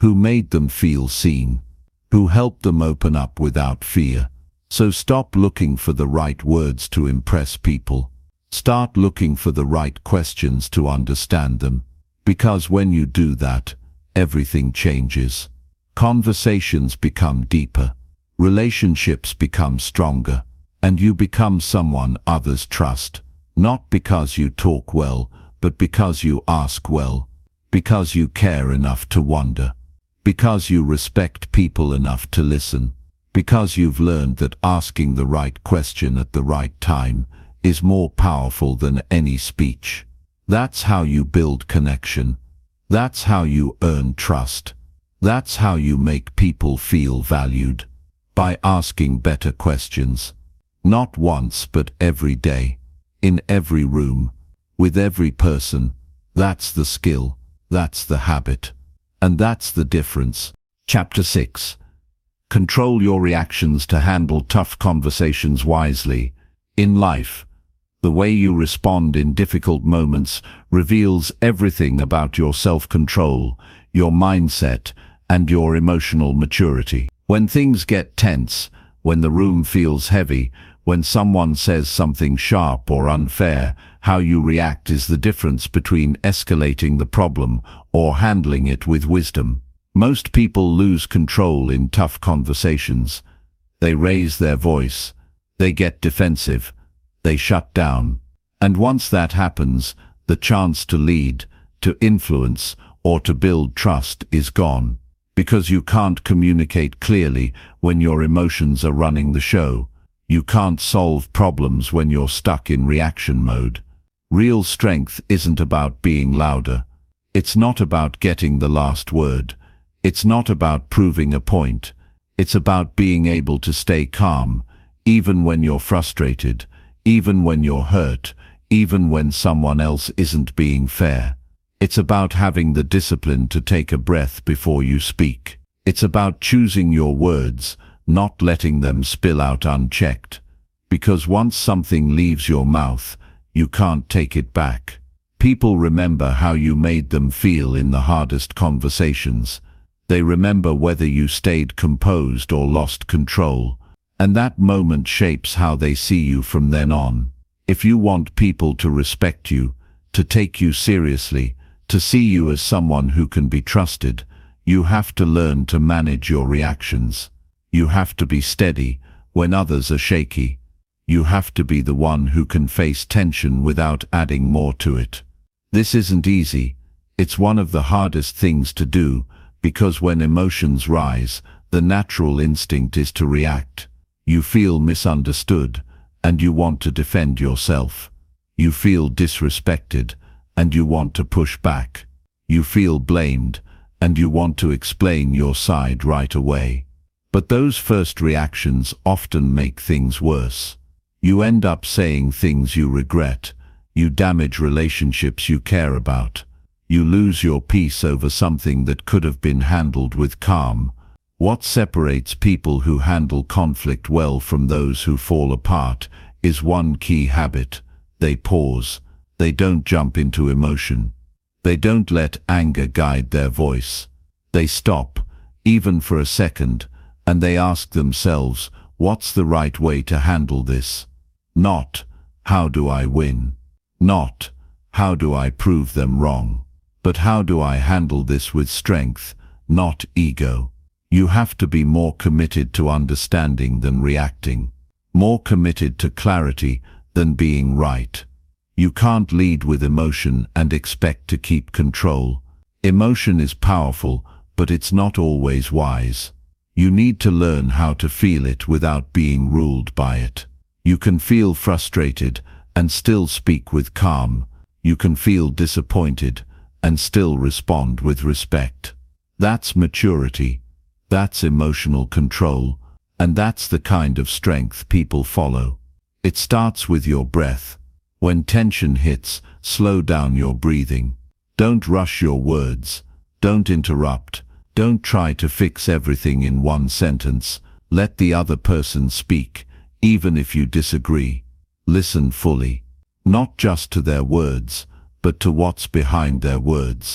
who made them feel seen, who helped them open up without fear. So stop looking for the right words to impress people. Start looking for the right questions to understand them. Because when you do that, everything changes. Conversations become deeper, relationships become stronger, and you become someone others trust. Not because you talk well, but because you ask well, because you care enough to wonder, because you respect people enough to listen, because you've learned that asking the right question at the right time is more powerful than any speech. That's how you build connection. That's how you earn trust. That's how you make people feel valued. By asking better questions. Not once, but every day. In every room. With every person. That's the skill. That's the habit. And that's the difference. Chapter 6. Control your reactions to handle tough conversations wisely. In life, the way you respond in difficult moments reveals everything about your self-control, your mindset, and your emotional maturity. When things get tense, when the room feels heavy, when someone says something sharp or unfair, how you react is the difference between escalating the problem or handling it with wisdom. Most people lose control in tough conversations. They raise their voice. They get defensive. They shut down. And once that happens, the chance to lead, to influence, or to build trust is gone. Because you can't communicate clearly when your emotions are running the show. You can't solve problems when you're stuck in reaction mode. Real strength isn't about being louder. It's not about getting the last word. It's not about proving a point. It's about being able to stay calm, even when you're frustrated, even when you're hurt, even when someone else isn't being fair. It's about having the discipline to take a breath before you speak. It's about choosing your words, not letting them spill out unchecked. Because once something leaves your mouth, you can't take it back. People remember how you made them feel in the hardest conversations. They remember whether you stayed composed or lost control. And that moment shapes how they see you from then on. If you want people to respect you, to take you seriously, to see you as someone who can be trusted, you have to learn to manage your reactions. You have to be steady when others are shaky. You have to be the one who can face tension without adding more to it. This isn't easy. It's one of the hardest things to do, because when emotions rise, the natural instinct is to react. You feel misunderstood, and you want to defend yourself. You feel disrespected, and you want to push back. You feel blamed, and you want to explain your side right away. But those first reactions often make things worse. You end up saying things you regret. You damage relationships you care about. You lose your peace over something that could have been handled with calm. What separates people who handle conflict well from those who fall apart is one key habit. They pause. They don't jump into emotion. They don't let anger guide their voice. They stop, even for a second, and they ask themselves, what's the right way to handle this? Not, how do I win? Not, how do I prove them wrong? But how do I handle this with strength, not ego? You have to be more committed to understanding than reacting. More committed to clarity than being right. You can't lead with emotion and expect to keep control. Emotion is powerful, but it's not always wise. You need to learn how to feel it without being ruled by it. You can feel frustrated and still speak with calm. You can feel disappointed and still respond with respect. That's maturity. That's emotional control. And that's the kind of strength people follow. It starts with your breath. When tension hits, slow down your breathing. Don't rush your words. Don't interrupt. Don't try to fix everything in one sentence. Let the other person speak, even if you disagree. Listen fully. Not just to their words, but to what's behind their words.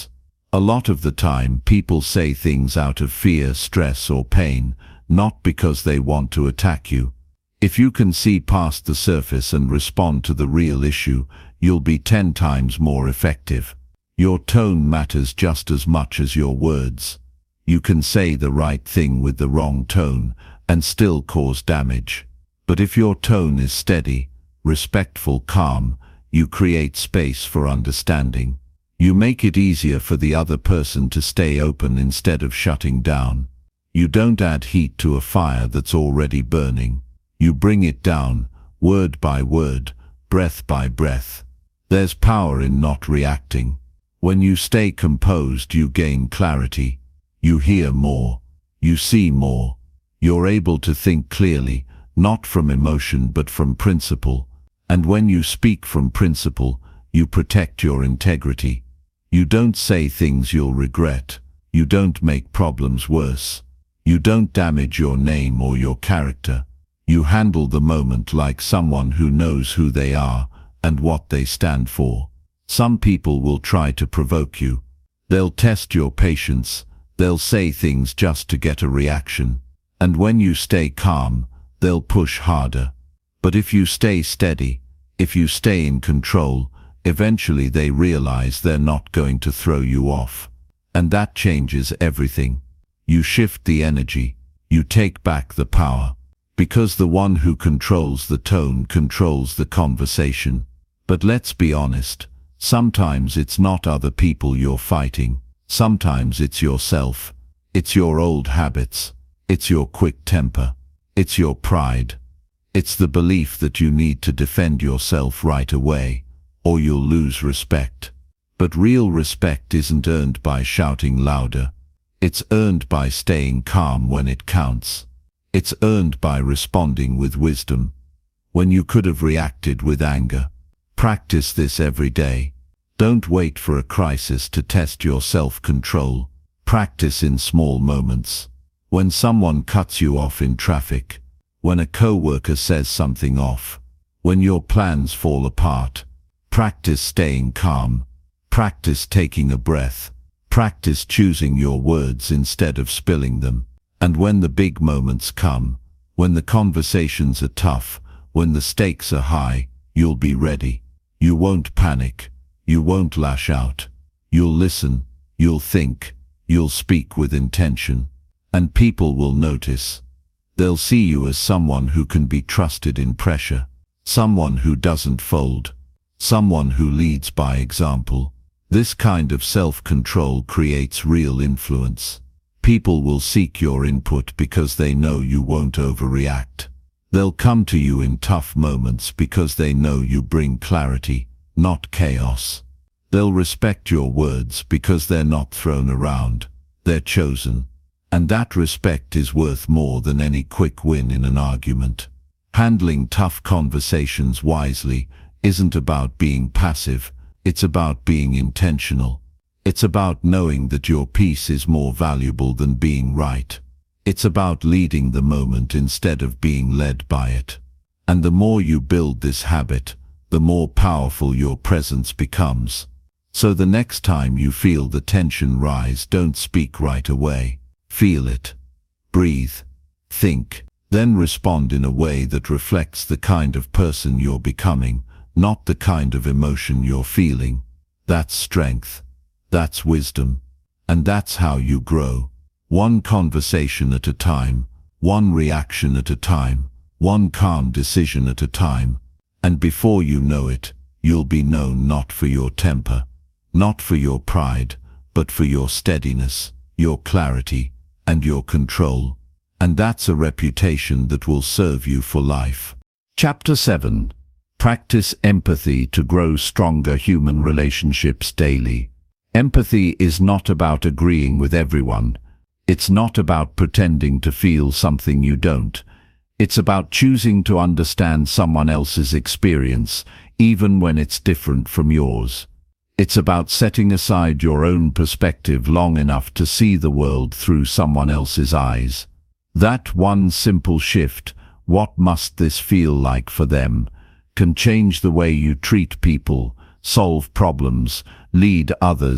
A lot of the time, people say things out of fear, stress, or pain, not because they want to attack you. If you can see past the surface and respond to the real issue, you'll be 10 times more effective. Your tone matters just as much as your words. You can say the right thing with the wrong tone and still cause damage. But if your tone is steady, respectful, calm, you create space for understanding. You make it easier for the other person to stay open instead of shutting down. You don't add heat to a fire that's already burning. You bring it down, word by word, breath by breath. There's power in not reacting. When you stay composed, you gain clarity. You hear more. You see more. You're able to think clearly, not from emotion but from principle. And when you speak from principle, you protect your integrity. You don't say things you'll regret. You don't make problems worse. You don't damage your name or your character. You handle the moment like someone who knows who they are and what they stand for. Some people will try to provoke you. They'll test your patience. They'll say things just to get a reaction. And when you stay calm, they'll push harder. But if you stay steady, if you stay in control, eventually they realize they're not going to throw you off. And that changes everything. You shift the energy. You take back the power. Because the one who controls the tone controls the conversation. But let's be honest. Sometimes it's not other people you're fighting. Sometimes it's yourself. It's your old habits. It's your quick temper. It's your pride. It's the belief that you need to defend yourself right away, or you'll lose respect. But real respect isn't earned by shouting louder. It's earned by staying calm when it counts. It's earned by responding with wisdom when you could have reacted with anger. Practice this every day. Don't wait for a crisis to test your self-control. Practice in small moments. When someone cuts you off in traffic, when a coworker says something off, when your plans fall apart, practice staying calm. Practice taking a breath. Practice choosing your words instead of spilling them. And when the big moments come, when the conversations are tough, when the stakes are high, you'll be ready. You won't panic. You won't lash out. You'll listen. You'll think. You'll speak with intention. And people will notice. They'll see you as someone who can be trusted in pressure. Someone who doesn't fold. Someone who leads by example. This kind of self-control creates real influence. People will seek your input because they know you won't overreact. They'll come to you in tough moments because they know you bring clarity, not chaos. They'll respect your words because they're not thrown around. They're chosen. And that respect is worth more than any quick win in an argument. Handling tough conversations wisely isn't about being passive. It's about being intentional. It's about knowing that your peace is more valuable than being right. It's about leading the moment instead of being led by it. And the more you build this habit, the more powerful your presence becomes. So the next time you feel the tension rise, don't speak right away. Feel it. Breathe. Think. Then respond in a way that reflects the kind of person you're becoming, not the kind of emotion you're feeling. That's strength. That's wisdom. And that's how you grow. One conversation at a time, one reaction at a time, one calm decision at a time. And before you know it, you'll be known not for your temper, not for your pride, but for your steadiness, your clarity, and your control. And that's a reputation that will serve you for life. Chapter 7. Practice empathy to grow stronger human relationships daily. Empathy is not about agreeing with everyone. It's not about pretending to feel something you don't. It's about choosing to understand someone else's experience, even when it's different from yours. It's about setting aside your own perspective long enough to see the world through someone else's eyes. That one simple shift, what must this feel like for them, can change the way you treat people, solve problems, lead others,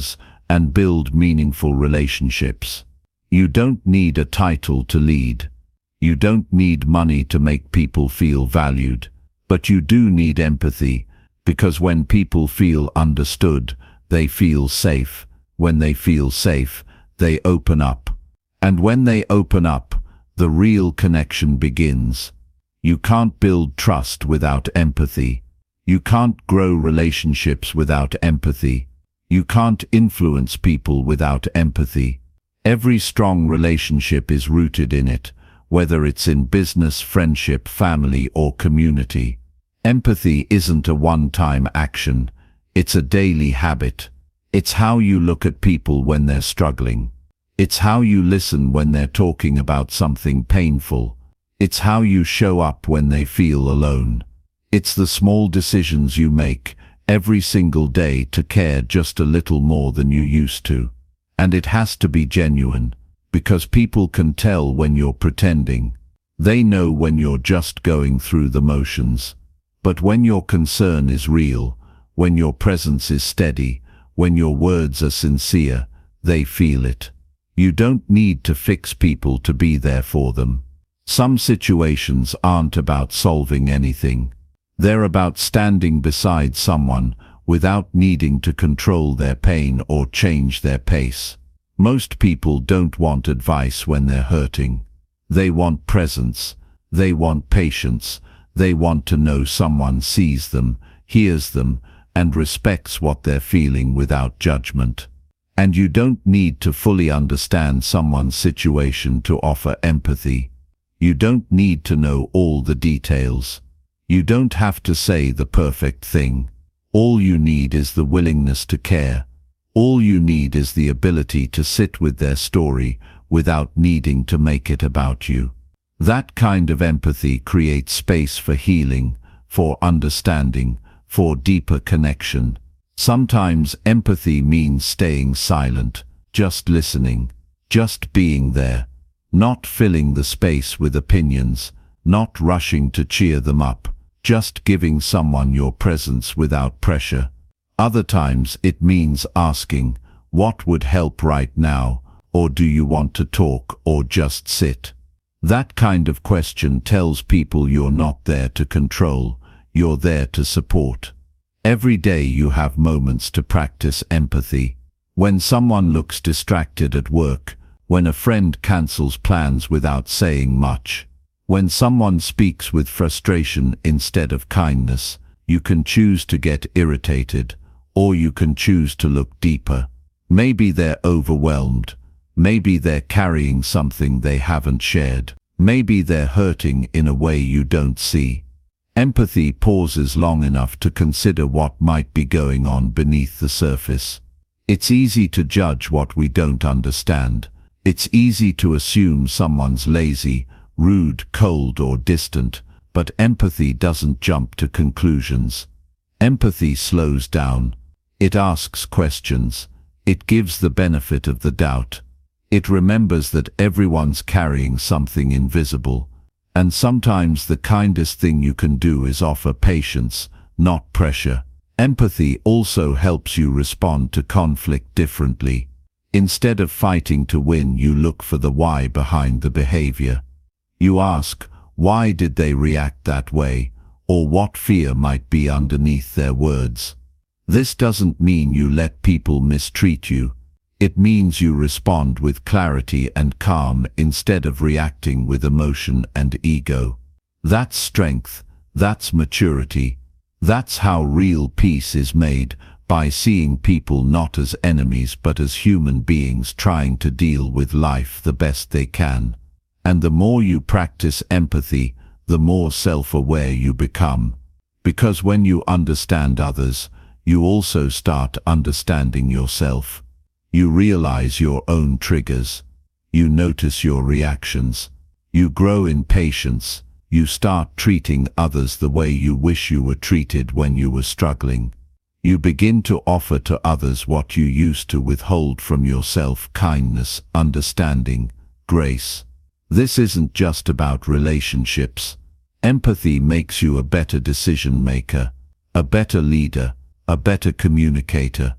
and build meaningful relationships. You don't need a title to lead. You don't need money to make people feel valued. But you do need empathy, because when people feel understood, they feel safe. When they feel safe, they open up. And when they open up, the real connection begins. You can't build trust without empathy. You can't grow relationships without empathy. You can't influence people without empathy. Every strong relationship is rooted in it, whether it's in business, friendship, family, or community. Empathy isn't a one-time action. It's a daily habit. It's how you look at people when they're struggling. It's how you listen when they're talking about something painful. It's how you show up when they feel alone. It's the small decisions you make every single day to care just a little more than you used to. And it has to be genuine, because people can tell when you're pretending. They know when you're just going through the motions. But when your concern is real, when your presence is steady, when your words are sincere, they feel it. You don't need to fix people to be there for them. Some situations aren't about solving anything. They're about standing beside someone without needing to control their pain or change their pace. Most people don't want advice when they're hurting. They want presence. They want patience. They want to know someone sees them, hears them, and respects what they're feeling without judgment. And you don't need to fully understand someone's situation to offer empathy. You don't need to know all the details. You don't have to say the perfect thing. All you need is the willingness to care. All you need is the ability to sit with their story without needing to make it about you. That kind of empathy creates space for healing, for understanding, for deeper connection. Sometimes empathy means staying silent, just listening, just being there, not filling the space with opinions, not rushing to cheer them up, just giving someone your presence without pressure. Other times it means asking, what would help right now, or do you want to talk or just sit? That kind of question tells people you're not there to control, you're there to support. Every day you have moments to practice empathy. When someone looks distracted at work, when a friend cancels plans without saying much, when someone speaks with frustration instead of kindness, you can choose to get irritated, or you can choose to look deeper. Maybe they're overwhelmed. Maybe they're carrying something they haven't shared. Maybe they're hurting in a way you don't see. Empathy pauses long enough to consider what might be going on beneath the surface. It's easy to judge what we don't understand. It's easy to assume someone's lazy, rude, cold, or distant, but empathy doesn't jump to conclusions. Empathy slows down. It asks questions. It gives the benefit of the doubt. It remembers that everyone's carrying something invisible. And sometimes the kindest thing you can do is offer patience, not pressure. Empathy also helps you respond to conflict differently. Instead of fighting to win, you look for the why behind the behavior. You ask, why did they react that way, or what fear might be underneath their words? This doesn't mean you let people mistreat you. It means you respond with clarity and calm instead of reacting with emotion and ego. That's strength. That's maturity. That's how real peace is made, by seeing people not as enemies but as human beings trying to deal with life the best they can. And the more you practice empathy, the more self-aware you become. Because when you understand others, you also start understanding yourself. You realize your own triggers. You notice your reactions. You grow in patience. You start treating others the way you wish you were treated when you were struggling. You begin to offer to others what you used to withhold from yourself: kindness, understanding, grace. This isn't just about relationships. Empathy makes you a better decision maker, a better leader, a better communicator.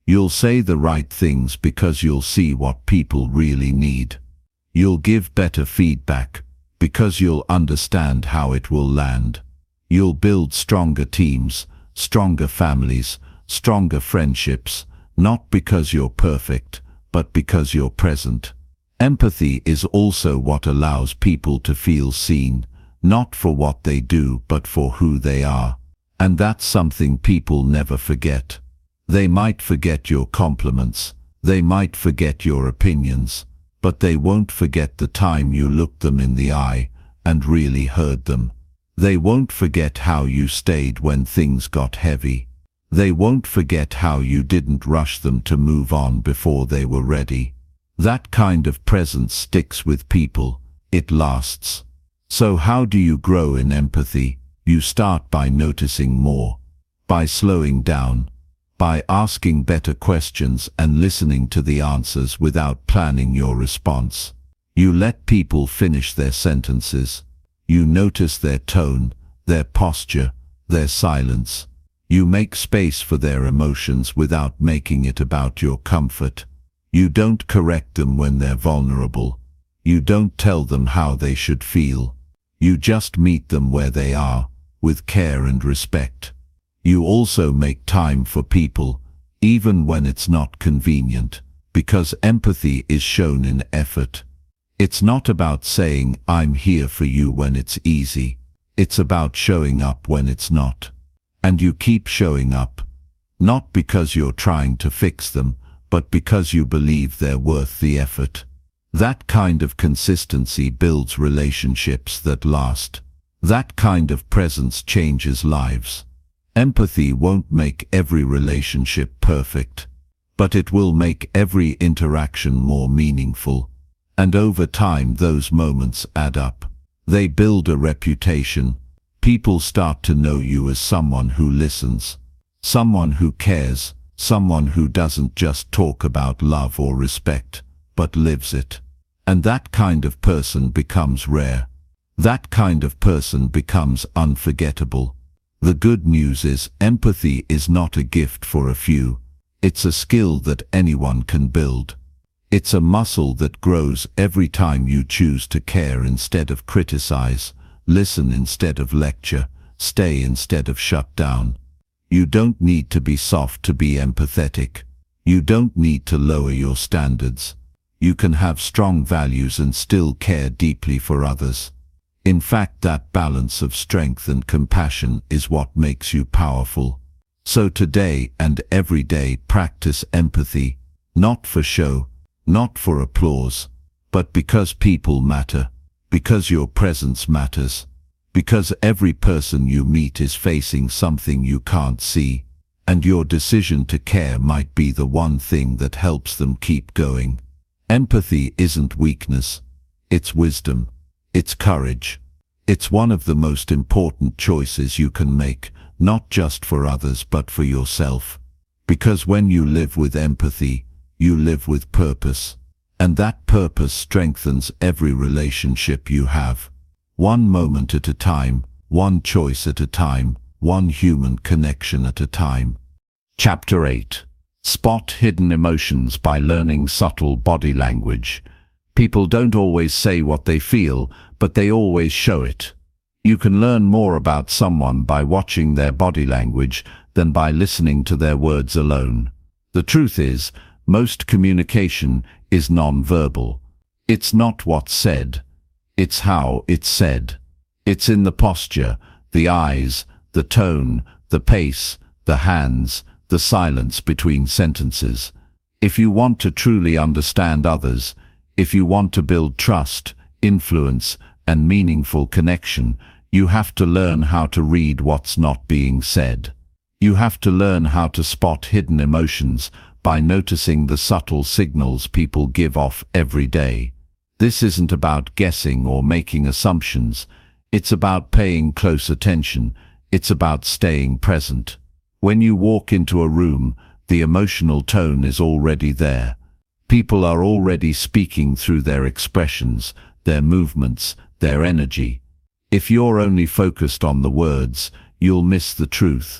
You'll say the right things because you'll see what people really need. You'll give better feedback because you'll understand how it will land. You'll build stronger teams, stronger families, stronger friendships, not because you're perfect, but because you're present. Empathy is also what allows people to feel seen, not for what they do, but for who they are. And that's something people never forget. They might forget your compliments, they might forget your opinions, but they won't forget the time you looked them in the eye and really heard them. They won't forget how you stayed when things got heavy. They won't forget how you didn't rush them to move on before they were ready. That kind of presence sticks with people. It lasts. So how do you grow in empathy? You start by noticing more, by slowing down, by asking better questions and listening to the answers without planning your response. You let people finish their sentences. You notice their tone, their posture, their silence. You make space for their emotions without making it about your comfort. You don't correct them when they're vulnerable. You don't tell them how they should feel. You just meet them where they are, with care and respect. You also make time for people, even when it's not convenient, because empathy is shown in effort. It's not about saying, "I'm here for you" when it's easy. It's about showing up when it's not. And you keep showing up, not because you're trying to fix them, but because you believe they're worth the effort. That kind of consistency builds relationships that last. That kind of presence changes lives. Empathy won't make every relationship perfect, but it will make every interaction more meaningful. And over time those moments add up. They build a reputation. People start to know you as someone who listens, someone who cares, someone who doesn't just talk about love or respect, but lives it. And that kind of person becomes rare. That kind of person becomes unforgettable. The good news is empathy is not a gift for a few. It's a skill that anyone can build. It's a muscle that grows every time you choose to care instead of criticize, listen instead of lecture, stay instead of shut down. You don't need to be soft to be empathetic. You don't need to lower your standards. You can have strong values and still care deeply for others. In fact, that balance of strength and compassion is what makes you powerful. So today and every day practice empathy, not for show, not for applause, but because people matter, because your presence matters, because every person you meet is facing something you can't see, and your decision to care might be the one thing that helps them keep going. Empathy isn't weakness, it's wisdom. It's courage. It's one of the most important choices you can make, not just for others but for yourself. Because when you live with empathy, you live with purpose. And that purpose strengthens every relationship you have. One moment at a time, one choice at a time, one human connection at a time. Chapter 8. Spot hidden emotions by learning subtle body language. People don't always say what they feel, but they always show it. You can learn more about someone by watching their body language than by listening to their words alone. The truth is, most communication is non-verbal. It's not what's said, it's how it's said. It's in the posture, the eyes, the tone, the pace, the hands, the silence between sentences. If you want to truly understand others, if you want to build trust, influence, and meaningful connection, you have to learn how to read what's not being said. You have to learn how to spot hidden emotions by noticing the subtle signals people give off every day. This isn't about guessing or making assumptions. It's about paying close attention. It's about staying present. When you walk into a room, the emotional tone is already there. People are already speaking through their expressions, their movements, their energy. If you're only focused on the words, you'll miss the truth.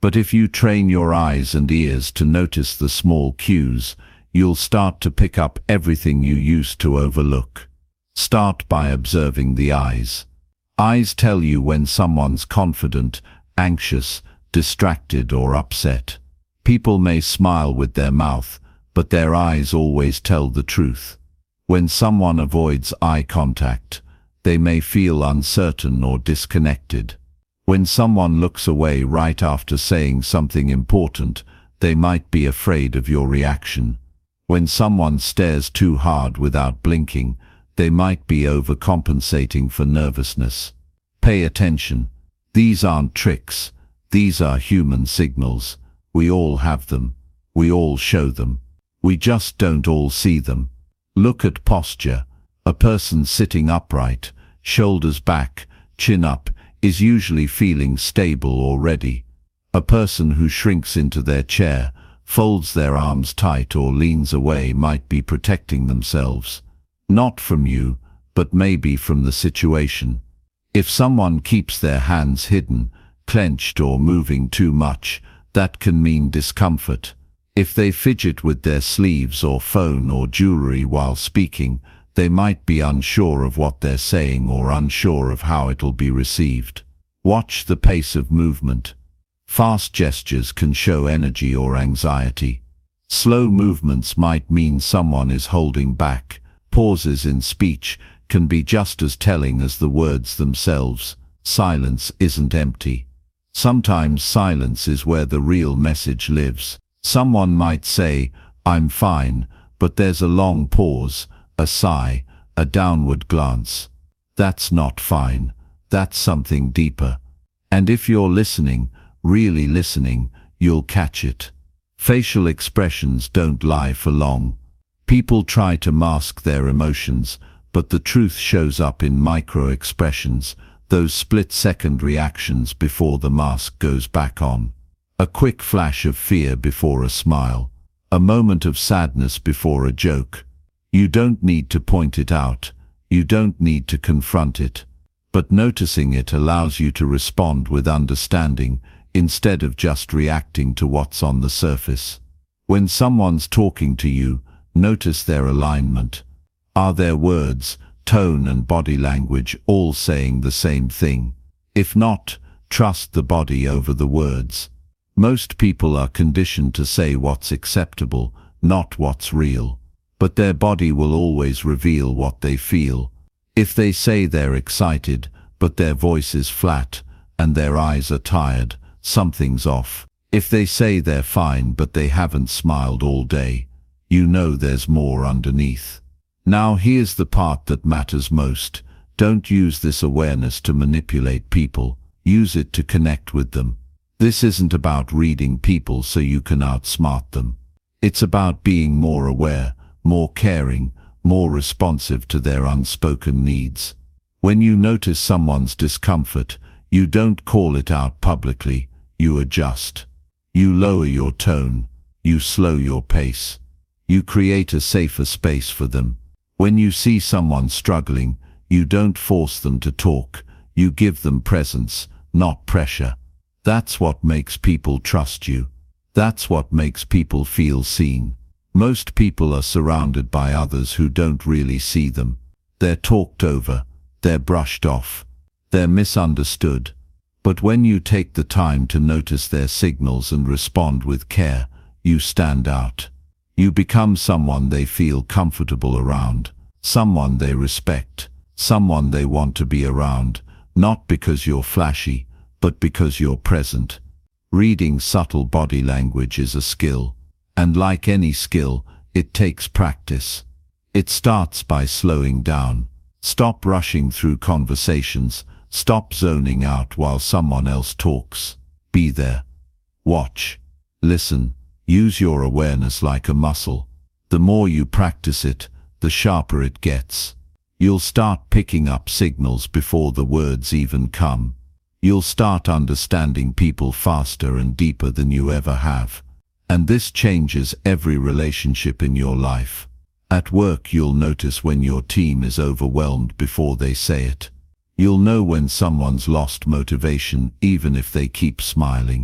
But if you train your eyes and ears to notice the small cues, you'll start to pick up everything you used to overlook. Start by observing the eyes. Eyes tell you when someone's confident, anxious, distracted, or upset. People may smile with their mouth, but their eyes always tell the truth. When someone avoids eye contact, they may feel uncertain or disconnected. When someone looks away right after saying something important, they might be afraid of your reaction. When someone stares too hard without blinking, they might be overcompensating for nervousness. Pay attention. These aren't tricks. These are human signals. We all have them. We all show them. We just don't all see them. Look at posture. A person sitting upright, shoulders back, chin up, is usually feeling stable or ready. A person who shrinks into their chair, folds their arms tight, or leans away might be protecting themselves. Not from you, but maybe from the situation. If someone keeps their hands hidden, clenched, or moving too much, that can mean discomfort. If they fidget with their sleeves or phone or jewelry while speaking, they might be unsure of what they're saying or unsure of how it'll be received. Watch the pace of movement. Fast gestures can show energy or anxiety. Slow movements might mean someone is holding back. Pauses in speech can be just as telling as the words themselves. Silence isn't empty. Sometimes silence is where the real message lives. Someone might say, "I'm fine," but there's a long pause, a sigh, a downward glance. That's not fine. That's something deeper. And if you're listening, really listening, you'll catch it. Facial expressions don't lie for long. People try to mask their emotions, but the truth shows up in micro-expressions, those split-second reactions before the mask goes back on. A quick flash of fear before a smile. A moment of sadness before a joke. You don't need to point it out. You don't need to confront it. But noticing it allows you to respond with understanding, instead of just reacting to what's on the surface. When someone's talking to you, notice their alignment. Are their words, tone, and body language all saying the same thing? If not, trust the body over the words. Most people are conditioned to say what's acceptable, not what's real. But their body will always reveal what they feel. If they say they're excited, but their voice is flat, and their eyes are tired, something's off. If they say they're fine but they haven't smiled all day, you know there's more underneath. Now here's the part that matters most. Don't use this awareness to manipulate people. Use it to connect with them. This isn't about reading people so you can outsmart them. It's about being more aware, more caring, more responsive to their unspoken needs. When you notice someone's discomfort, you don't call it out publicly. You adjust. You lower your tone. You slow your pace. You create a safer space for them. When you see someone struggling, you don't force them to talk. You give them presence, not pressure. That's what makes people trust you. That's what makes people feel seen. Most people are surrounded by others who don't really see them. They're talked over. They're brushed off. They're misunderstood. But when you take the time to notice their signals and respond with care, you stand out. You become someone they feel comfortable around, someone they respect, someone they want to be around, not because you're flashy, but because you're present. Reading subtle body language is a skill, and like any skill, it takes practice. It starts by slowing down. Stop rushing through conversations. Stop zoning out while someone else talks. Be there. Watch. Listen. Use your awareness like a muscle. The more you practice it, the sharper it gets. You'll start picking up signals before the words even come. You'll start understanding people faster and deeper than you ever have. And this changes every relationship in your life. At work, you'll notice when your team is overwhelmed before they say it. You'll know when someone's lost motivation even if they keep smiling.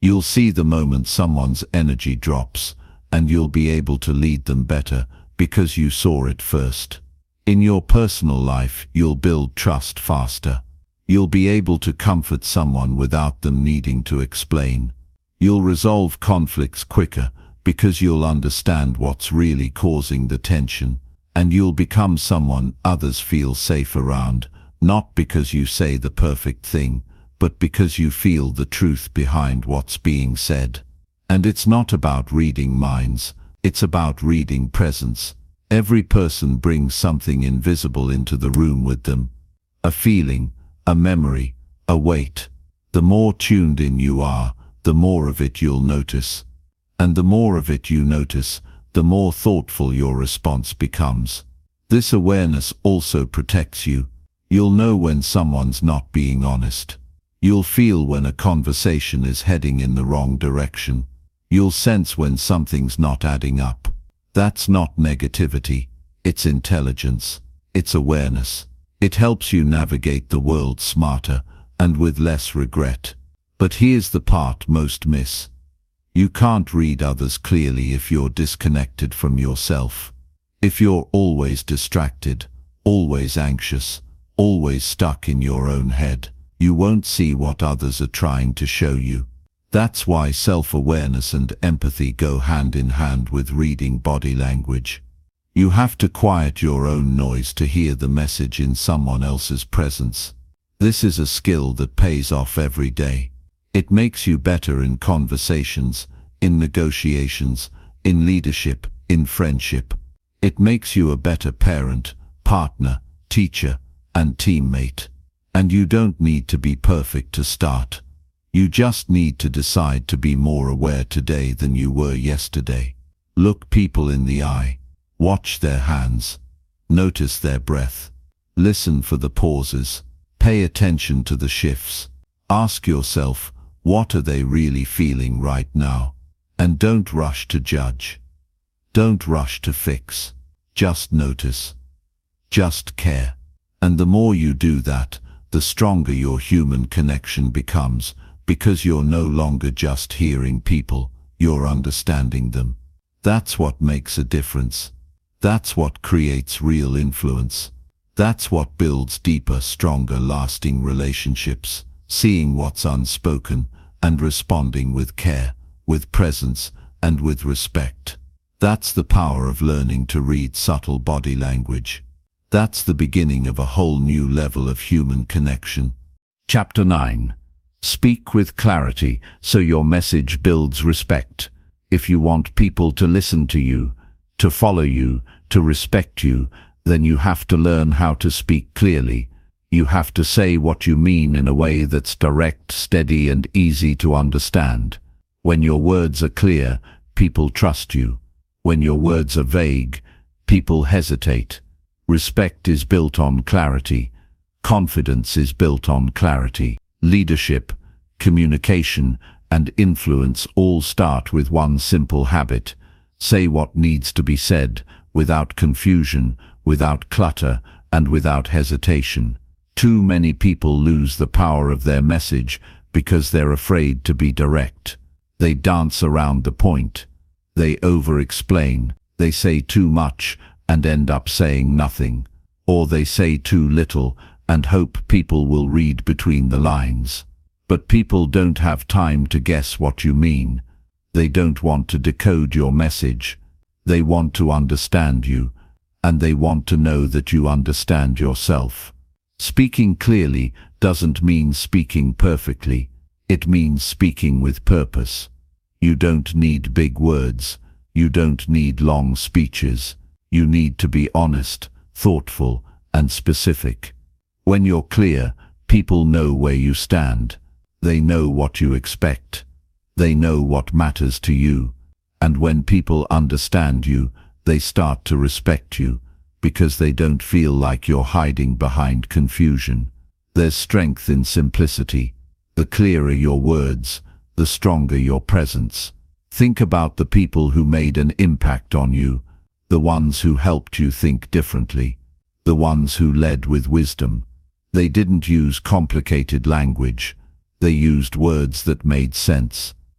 You'll see the moment someone's energy drops, and you'll be able to lead them better because you saw it first. In your personal life, you'll build trust faster. You'll be able to comfort someone without them needing to explain. You'll resolve conflicts quicker because you'll understand what's really causing the tension, and you'll become someone others feel safe around, not because you say the perfect thing, but because you feel the truth behind what's being said. And it's not about reading minds, it's about reading presence. Every person brings something invisible into the room with them. A feeling, a memory, a weight. The more tuned in you are, the more of it you'll notice. And the more of it you notice, the more thoughtful your response becomes. This awareness also protects you. You'll know when someone's not being honest. You'll feel when a conversation is heading in the wrong direction. You'll sense when something's not adding up. That's not negativity, it's intelligence, it's awareness. It helps you navigate the world smarter and with less regret. But here's the part most miss. You can't read others clearly if you're disconnected from yourself. If you're always distracted, always anxious, always stuck in your own head, you won't see what others are trying to show you. That's why self-awareness and empathy go hand in hand with reading body language. You have to quiet your own noise to hear the message in someone else's presence. This is a skill that pays off every day. It makes you better in conversations, in negotiations, in leadership, in friendship. It makes you a better parent, partner, teacher, and teammate. And you don't need to be perfect to start. You just need to decide to be more aware today than you were yesterday. Look people in the eye. Watch their hands. Notice their breath. Listen for the pauses. Pay attention to the shifts. Ask yourself, what are they really feeling right now? And don't rush to judge. Don't rush to fix. Just notice. Just care. And the more you do that, the stronger your human connection becomes, because you're no longer just hearing people, you're understanding them. That's what makes a difference. That's what creates real influence. That's what builds deeper, stronger, lasting relationships, seeing what's unspoken and responding with care, with presence, and with respect. That's the power of learning to read subtle body language. That's the beginning of a whole new level of human connection. Chapter 9. Speak with clarity so your message builds respect. If you want people to listen to you, to follow you, to respect you, then you have to learn how to speak clearly. You have to say what you mean in a way that's direct, steady, and easy to understand. When your words are clear, people trust you. When your words are vague, people hesitate. Respect is built on clarity. Confidence is built on clarity. Leadership, communication, and influence all start with one simple habit. Say what needs to be said, without confusion, without clutter, and without hesitation. Too many people lose the power of their message because they're afraid to be direct. They dance around the point. They over-explain. They say too much and end up saying nothing. Or they say too little and hope people will read between the lines. But people don't have time to guess what you mean. They don't want to decode your message. They want to understand you, and they want to know that you understand yourself. Speaking clearly doesn't mean speaking perfectly. It means speaking with purpose. You don't need big words. You don't need long speeches. You need to be honest, thoughtful, and specific. When you're clear, people know where you stand. They know what you expect. They know what matters to you. And when people understand you, they start to respect you, because they don't feel like you're hiding behind confusion. There's strength in simplicity. The clearer your words, the stronger your presence. Think about the people who made an impact on you, the ones who helped you think differently, the ones who led with wisdom. They didn't use complicated language. They used words that made sense.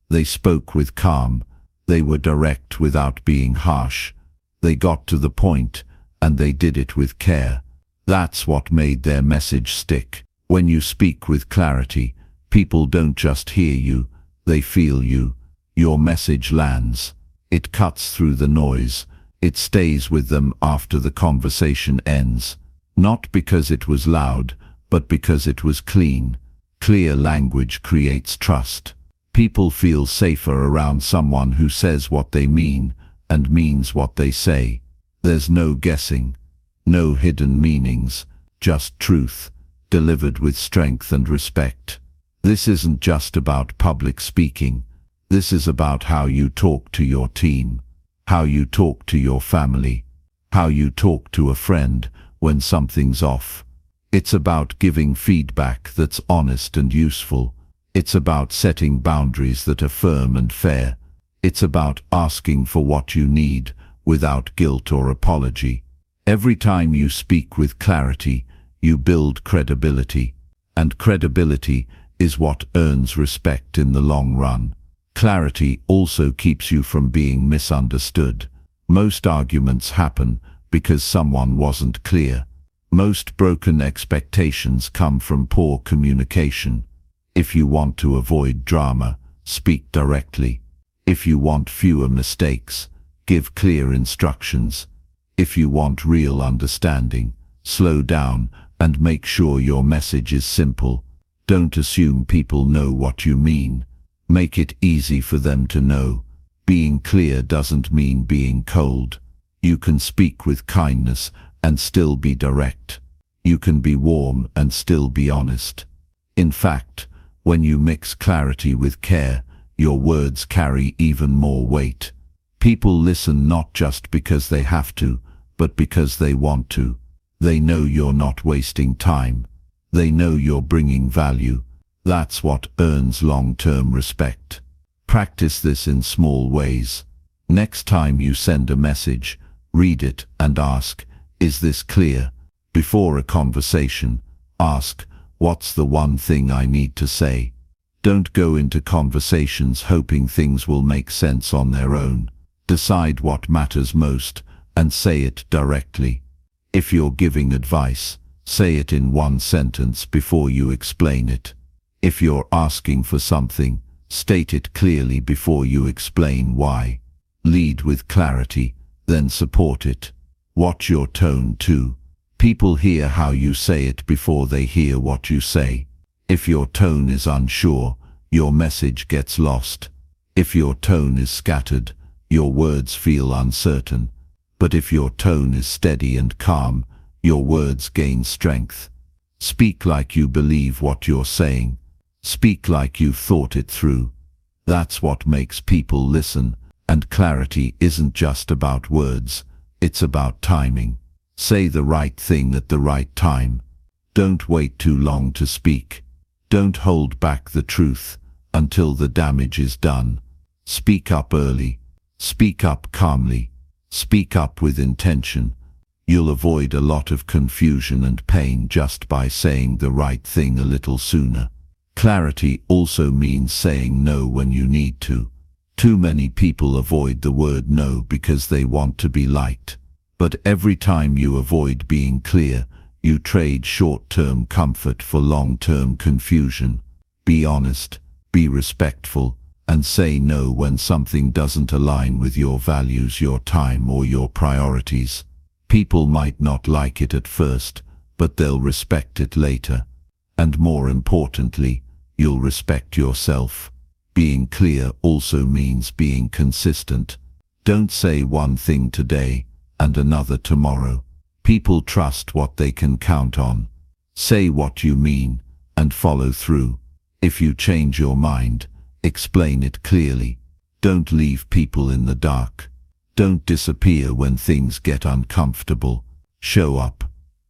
They spoke with calm. They were direct without being harsh. They got to the point, and they did it with care. That's what made their message stick. When you speak with clarity, people don't just hear you, they feel you. Your message lands. It cuts through the noise. It stays with them after the conversation ends. Not because it was loud, but because it was clean. Clear language creates trust. People feel safer around someone who says what they mean and means what they say. There's no guessing, no hidden meanings, just truth, delivered with strength and respect. This isn't just about public speaking. This is about how you talk to your team, how you talk to your family, how you talk to a friend when something's off. It's about giving feedback that's honest and useful. It's about setting boundaries that are firm and fair. It's about asking for what you need without guilt or apology. Every time you speak with clarity, you build credibility, and credibility is what earns respect in the long run. Clarity also keeps you from being misunderstood. Most arguments happen because someone wasn't clear. Most broken expectations come from poor communication. If you want to avoid drama, speak directly. If you want fewer mistakes, give clear instructions. If you want real understanding, slow down and make sure your message is simple. Don't assume people know what you mean. Make it easy for them to know. Being clear doesn't mean being cold. You can speak with kindness and still be direct. You can be warm and still be honest. In fact, when you mix clarity with care, your words carry even more weight. People listen not just because they have to, but because they want to. They know you're not wasting time. They know you're bringing value. That's what earns long-term respect. Practice this in small ways. Next time you send a message, read it and ask, is this clear? Before a conversation, ask, what's the one thing I need to say? Don't go into conversations hoping things will make sense on their own. Decide what matters most and say it directly. If you're giving advice, say it in one sentence before you explain it. If you're asking for something, state it clearly before you explain why. Lead with clarity, then support it. Watch your tone too. People hear how you say it before they hear what you say. If your tone is unsure, your message gets lost. If your tone is scattered, your words feel uncertain. But if your tone is steady and calm, your words gain strength. Speak like you believe what you're saying. Speak like you've thought it through. That's what makes people listen, and clarity isn't just about words, it's about timing. Say the right thing at the right time. Don't wait too long to speak. Don't hold back the truth until the damage is done. Speak up early. Speak up calmly. Speak up with intention. You'll avoid a lot of confusion and pain just by saying the right thing a little sooner. Clarity also means saying no when you need to. Too many people avoid the word no because they want to be liked. But every time you avoid being clear, you trade short-term comfort for long-term confusion. Be honest, be respectful, and say no when something doesn't align with your values, your time, or your priorities. People might not like it at first, but they'll respect it later. And more importantly, you'll respect yourself. Being clear also means being consistent. Don't say one thing today and another tomorrow. People trust what they can count on. Say what you mean and follow through. If you change your mind, explain it clearly. Don't leave people in the dark. Don't disappear when things get uncomfortable. Show up.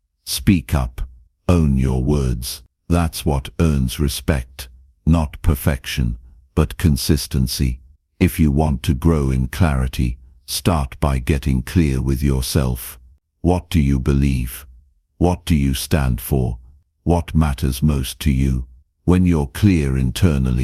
Speak up. Own your words. That's what earns respect. Not perfection, but consistency. If you want to grow in clarity, start by getting clear with yourself. What do you believe? What do you stand for? What matters most to you? When you're clear internally,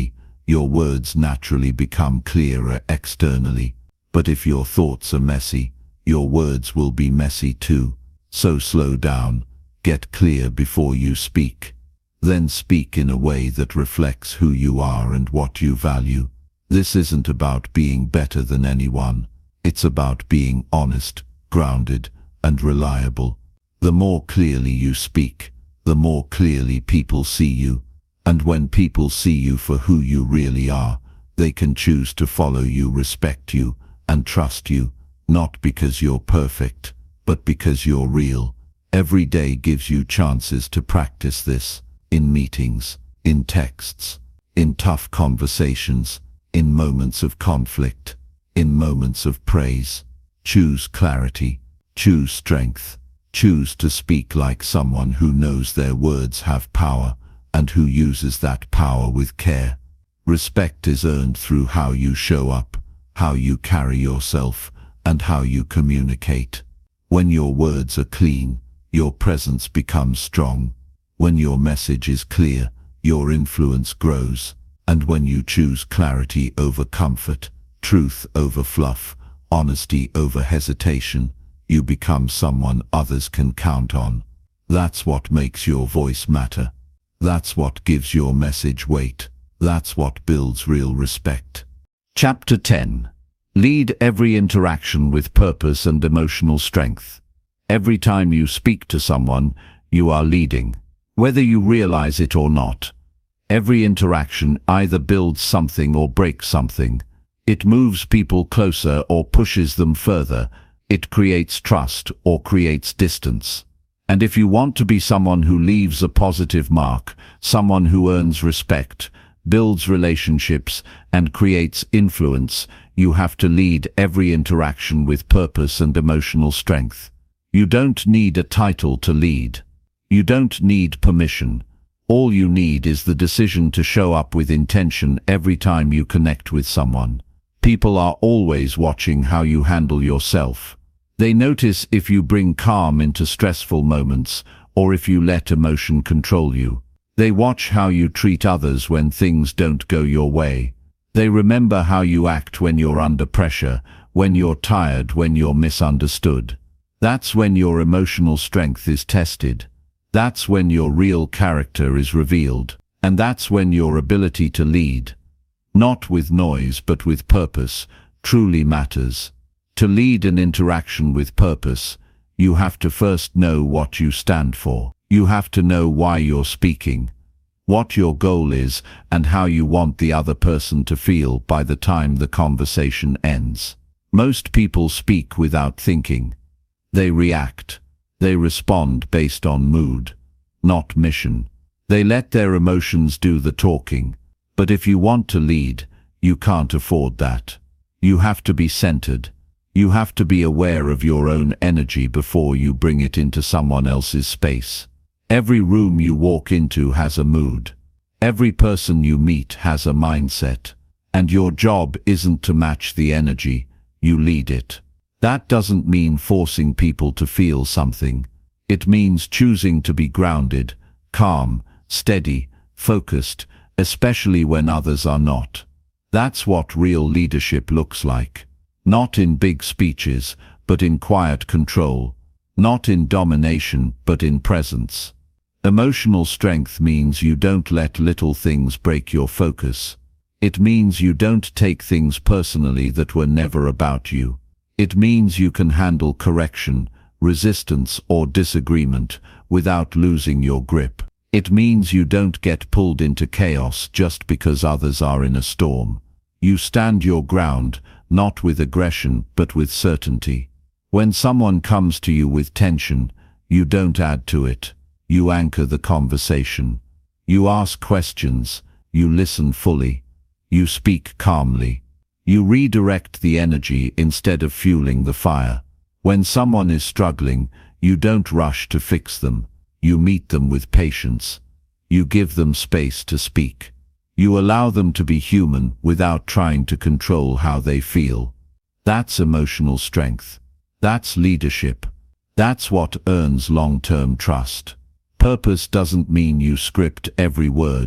your words naturally become clearer externally. But if your thoughts are messy, your words will be messy too. So slow down, get clear before you speak. Then speak in a way that reflects who you are and what you value. This isn't about being better than anyone. It's about being honest, grounded, and reliable. The more clearly you speak, the more clearly people see you. And when people see you for who you really are, they can choose to follow you, respect you, and trust you, not because you're perfect, but because you're real. Every day gives you chances to practice this, in meetings, in texts, in tough conversations, in moments of conflict, in moments of praise. Choose clarity, choose strength, choose to speak like someone who knows their words have power and who uses that power with care. Respect is earned through how you show up, how you carry yourself, and how you communicate. When your words are clean, your presence becomes strong. When your message is clear, your influence grows. And when you choose clarity over comfort, truth over fluff, honesty over hesitation, you become someone others can count on. That's what makes your voice matter. That's what gives your message weight. That's what builds real respect. Chapter 10. Lead every interaction with purpose and emotional strength. Every time you speak to someone, you are leading, whether you realize it or not. Every interaction either builds something or breaks something. It moves people closer or pushes them further. It creates trust or creates distance. And if you want to be someone who leaves a positive mark, someone who earns respect, builds relationships, and creates influence, you have to lead every interaction with purpose and emotional strength. You don't need a title to lead. You don't need permission. All you need is the decision to show up with intention every time you connect with someone. People are always watching how you handle yourself. They notice if you bring calm into stressful moments or if you let emotion control you. They watch how you treat others when things don't go your way. They remember how you act when you're under pressure, when you're tired, when you're misunderstood. That's when your emotional strength is tested. That's when your real character is revealed. And that's when your ability to lead, not with noise but with purpose, truly matters. To lead an interaction with purpose, you have to first know what you stand for. You have to know why you're speaking, what your goal is, and how you want the other person to feel by the time the conversation ends. Most people speak without thinking. They react. They respond based on mood, not mission. They let their emotions do the talking. But if you want to lead, you can't afford that. You have to be centered. You have to be aware of your own energy before you bring it into someone else's space. Every room you walk into has a mood. Every person you meet has a mindset. And your job isn't to match the energy, you lead it. That doesn't mean forcing people to feel something. It means choosing to be grounded, calm, steady, focused, especially when others are not. That's what real leadership looks like. Not in big speeches, but in quiet control. Not in domination, but in presence. Emotional strength means you don't let little things break your focus. It means you don't take things personally that were never about you. It means you can handle correction, resistance, or disagreement without losing your grip. It means you don't get pulled into chaos just because others are in a storm. You stand your ground, not with aggression, but with certainty. When someone comes to you with tension, you don't add to it. You anchor the conversation. You ask questions. You listen fully. You speak calmly. You redirect the energy instead of fueling the fire. When someone is struggling, you don't rush to fix them. You meet them with patience. You give them space to speak. You allow them to be human without trying to control how they feel. That's emotional strength. That's leadership. That's what earns long-term trust. Purpose doesn't mean you script every word.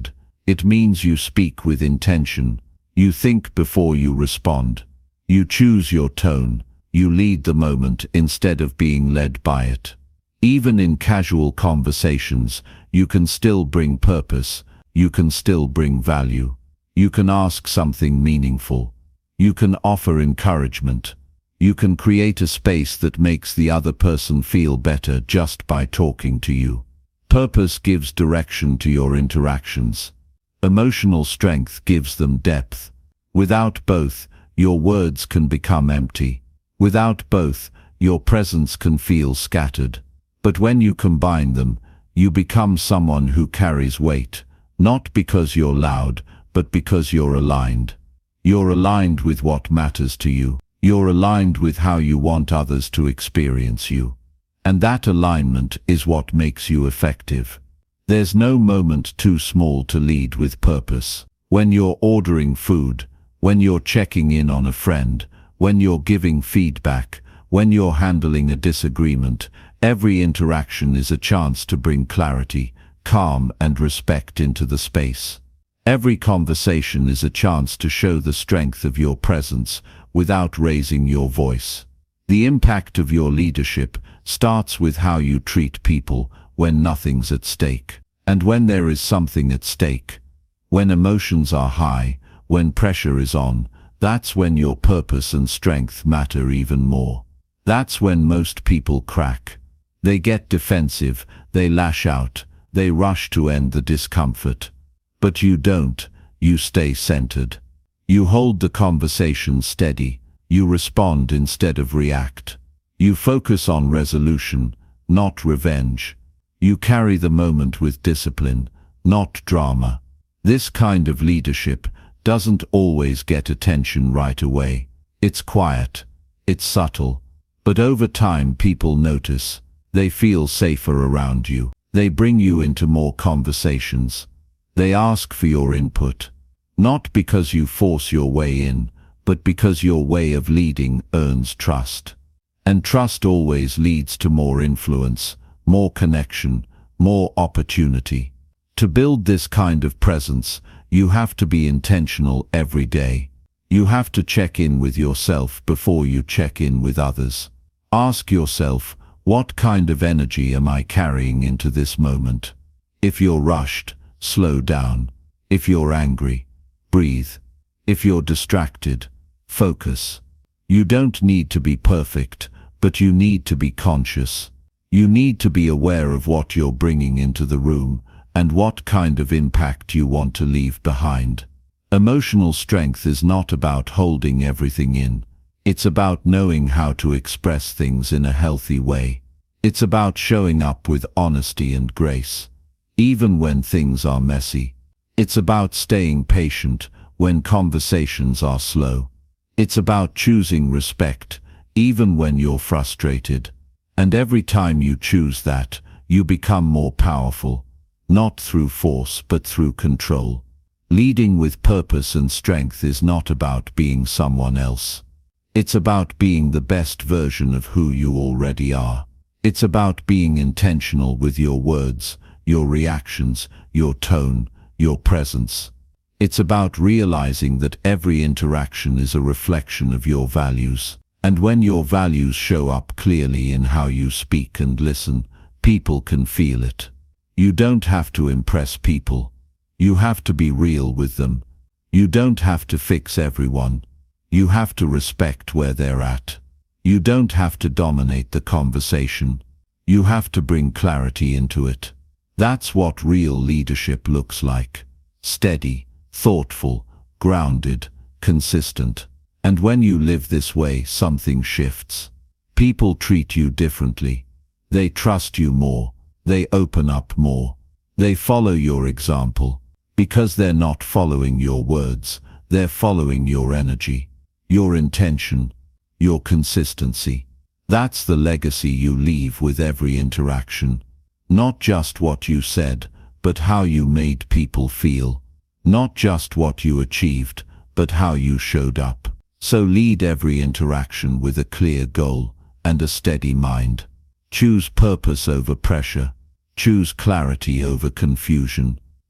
It means you speak with intention. You think before you respond. You choose your tone. You lead the moment instead of being led by it. Even in casual conversations, you can still bring purpose. You can still bring value. You can ask something meaningful. You can offer encouragement. You can create a space that makes the other person feel better just by talking to you. Purpose gives direction to your interactions. Emotional strength gives them depth. Without both, your words can become empty. Without both, your presence can feel scattered. But when you combine them, you become someone who carries weight, not because you're loud, but because you're aligned. You're aligned with what matters to you. You're aligned with how you want others to experience you. And that alignment is what makes you effective. There's no moment too small to lead with purpose. When you're ordering food, when you're checking in on a friend, when you're giving feedback, when you're handling a disagreement, every interaction is a chance to bring clarity, calm, and respect into the space. Every conversation is a chance to show the strength of your presence without raising your voice. The impact of your leadership starts with how you treat people when nothing's at stake. And when there is something at stake, when emotions are high, when pressure is on, that's when your purpose and strength matter even more. That's when most people crack. They get defensive, they lash out, they rush to end the discomfort. But you don't, you stay centered. You hold the conversation steady, you respond instead of react. You focus on resolution, not revenge. You carry the moment with discipline, not drama. This kind of leadership doesn't always get attention right away. It's quiet, it's subtle, but over time people notice. They feel safer around you. They bring you into more conversations. They ask for your input, not because you force your way in, but because your way of leading earns trust. And trust always leads to more influence, more connection, more opportunity. To build this kind of presence, you have to be intentional every day. You have to check in with yourself before you check in with others. Ask yourself, what kind of energy am I carrying into this moment? If you're rushed, slow down. If you're angry, breathe. If you're distracted, focus. You don't need to be perfect, but you need to be conscious. You need to be aware of what you're bringing into the room and what kind of impact you want to leave behind. Emotional strength is not about holding everything in. It's about knowing how to express things in a healthy way. It's about showing up with honesty and grace, even when things are messy. It's about staying patient when conversations are slow. It's about choosing respect, even when you're frustrated. And every time you choose that, you become more powerful, not through force but through control. Leading with purpose and strength is not about being someone else. It's about being the best version of who you already are. It's about being intentional with your words, your reactions, your tone, your presence. It's about realizing that every interaction is a reflection of your values. And when your values show up clearly in how you speak and listen, people can feel it. You don't have to impress people. You have to be real with them. You don't have to fix everyone. You have to respect where they're at. You don't have to dominate the conversation. You have to bring clarity into it. That's what real leadership looks like. Steady, thoughtful, grounded, consistent. And when you live this way, something shifts. People treat you differently. They trust you more. They open up more. They follow your example. Because they're not following your words, they're following your energy, your intention, your consistency. That's the legacy you leave with every interaction. Not just what you said, but how you made people feel. Not just what you achieved, but how you showed up. So lead every interaction with a clear goal and a steady mind. Choose purpose over pressure. Choose clarity over confusion.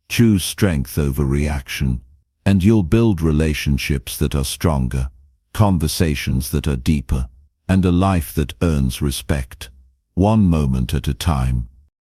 Choose strength over reaction, and you'll build relationships that are stronger, conversations that are deeper, and a life that earns respect, one moment at a time.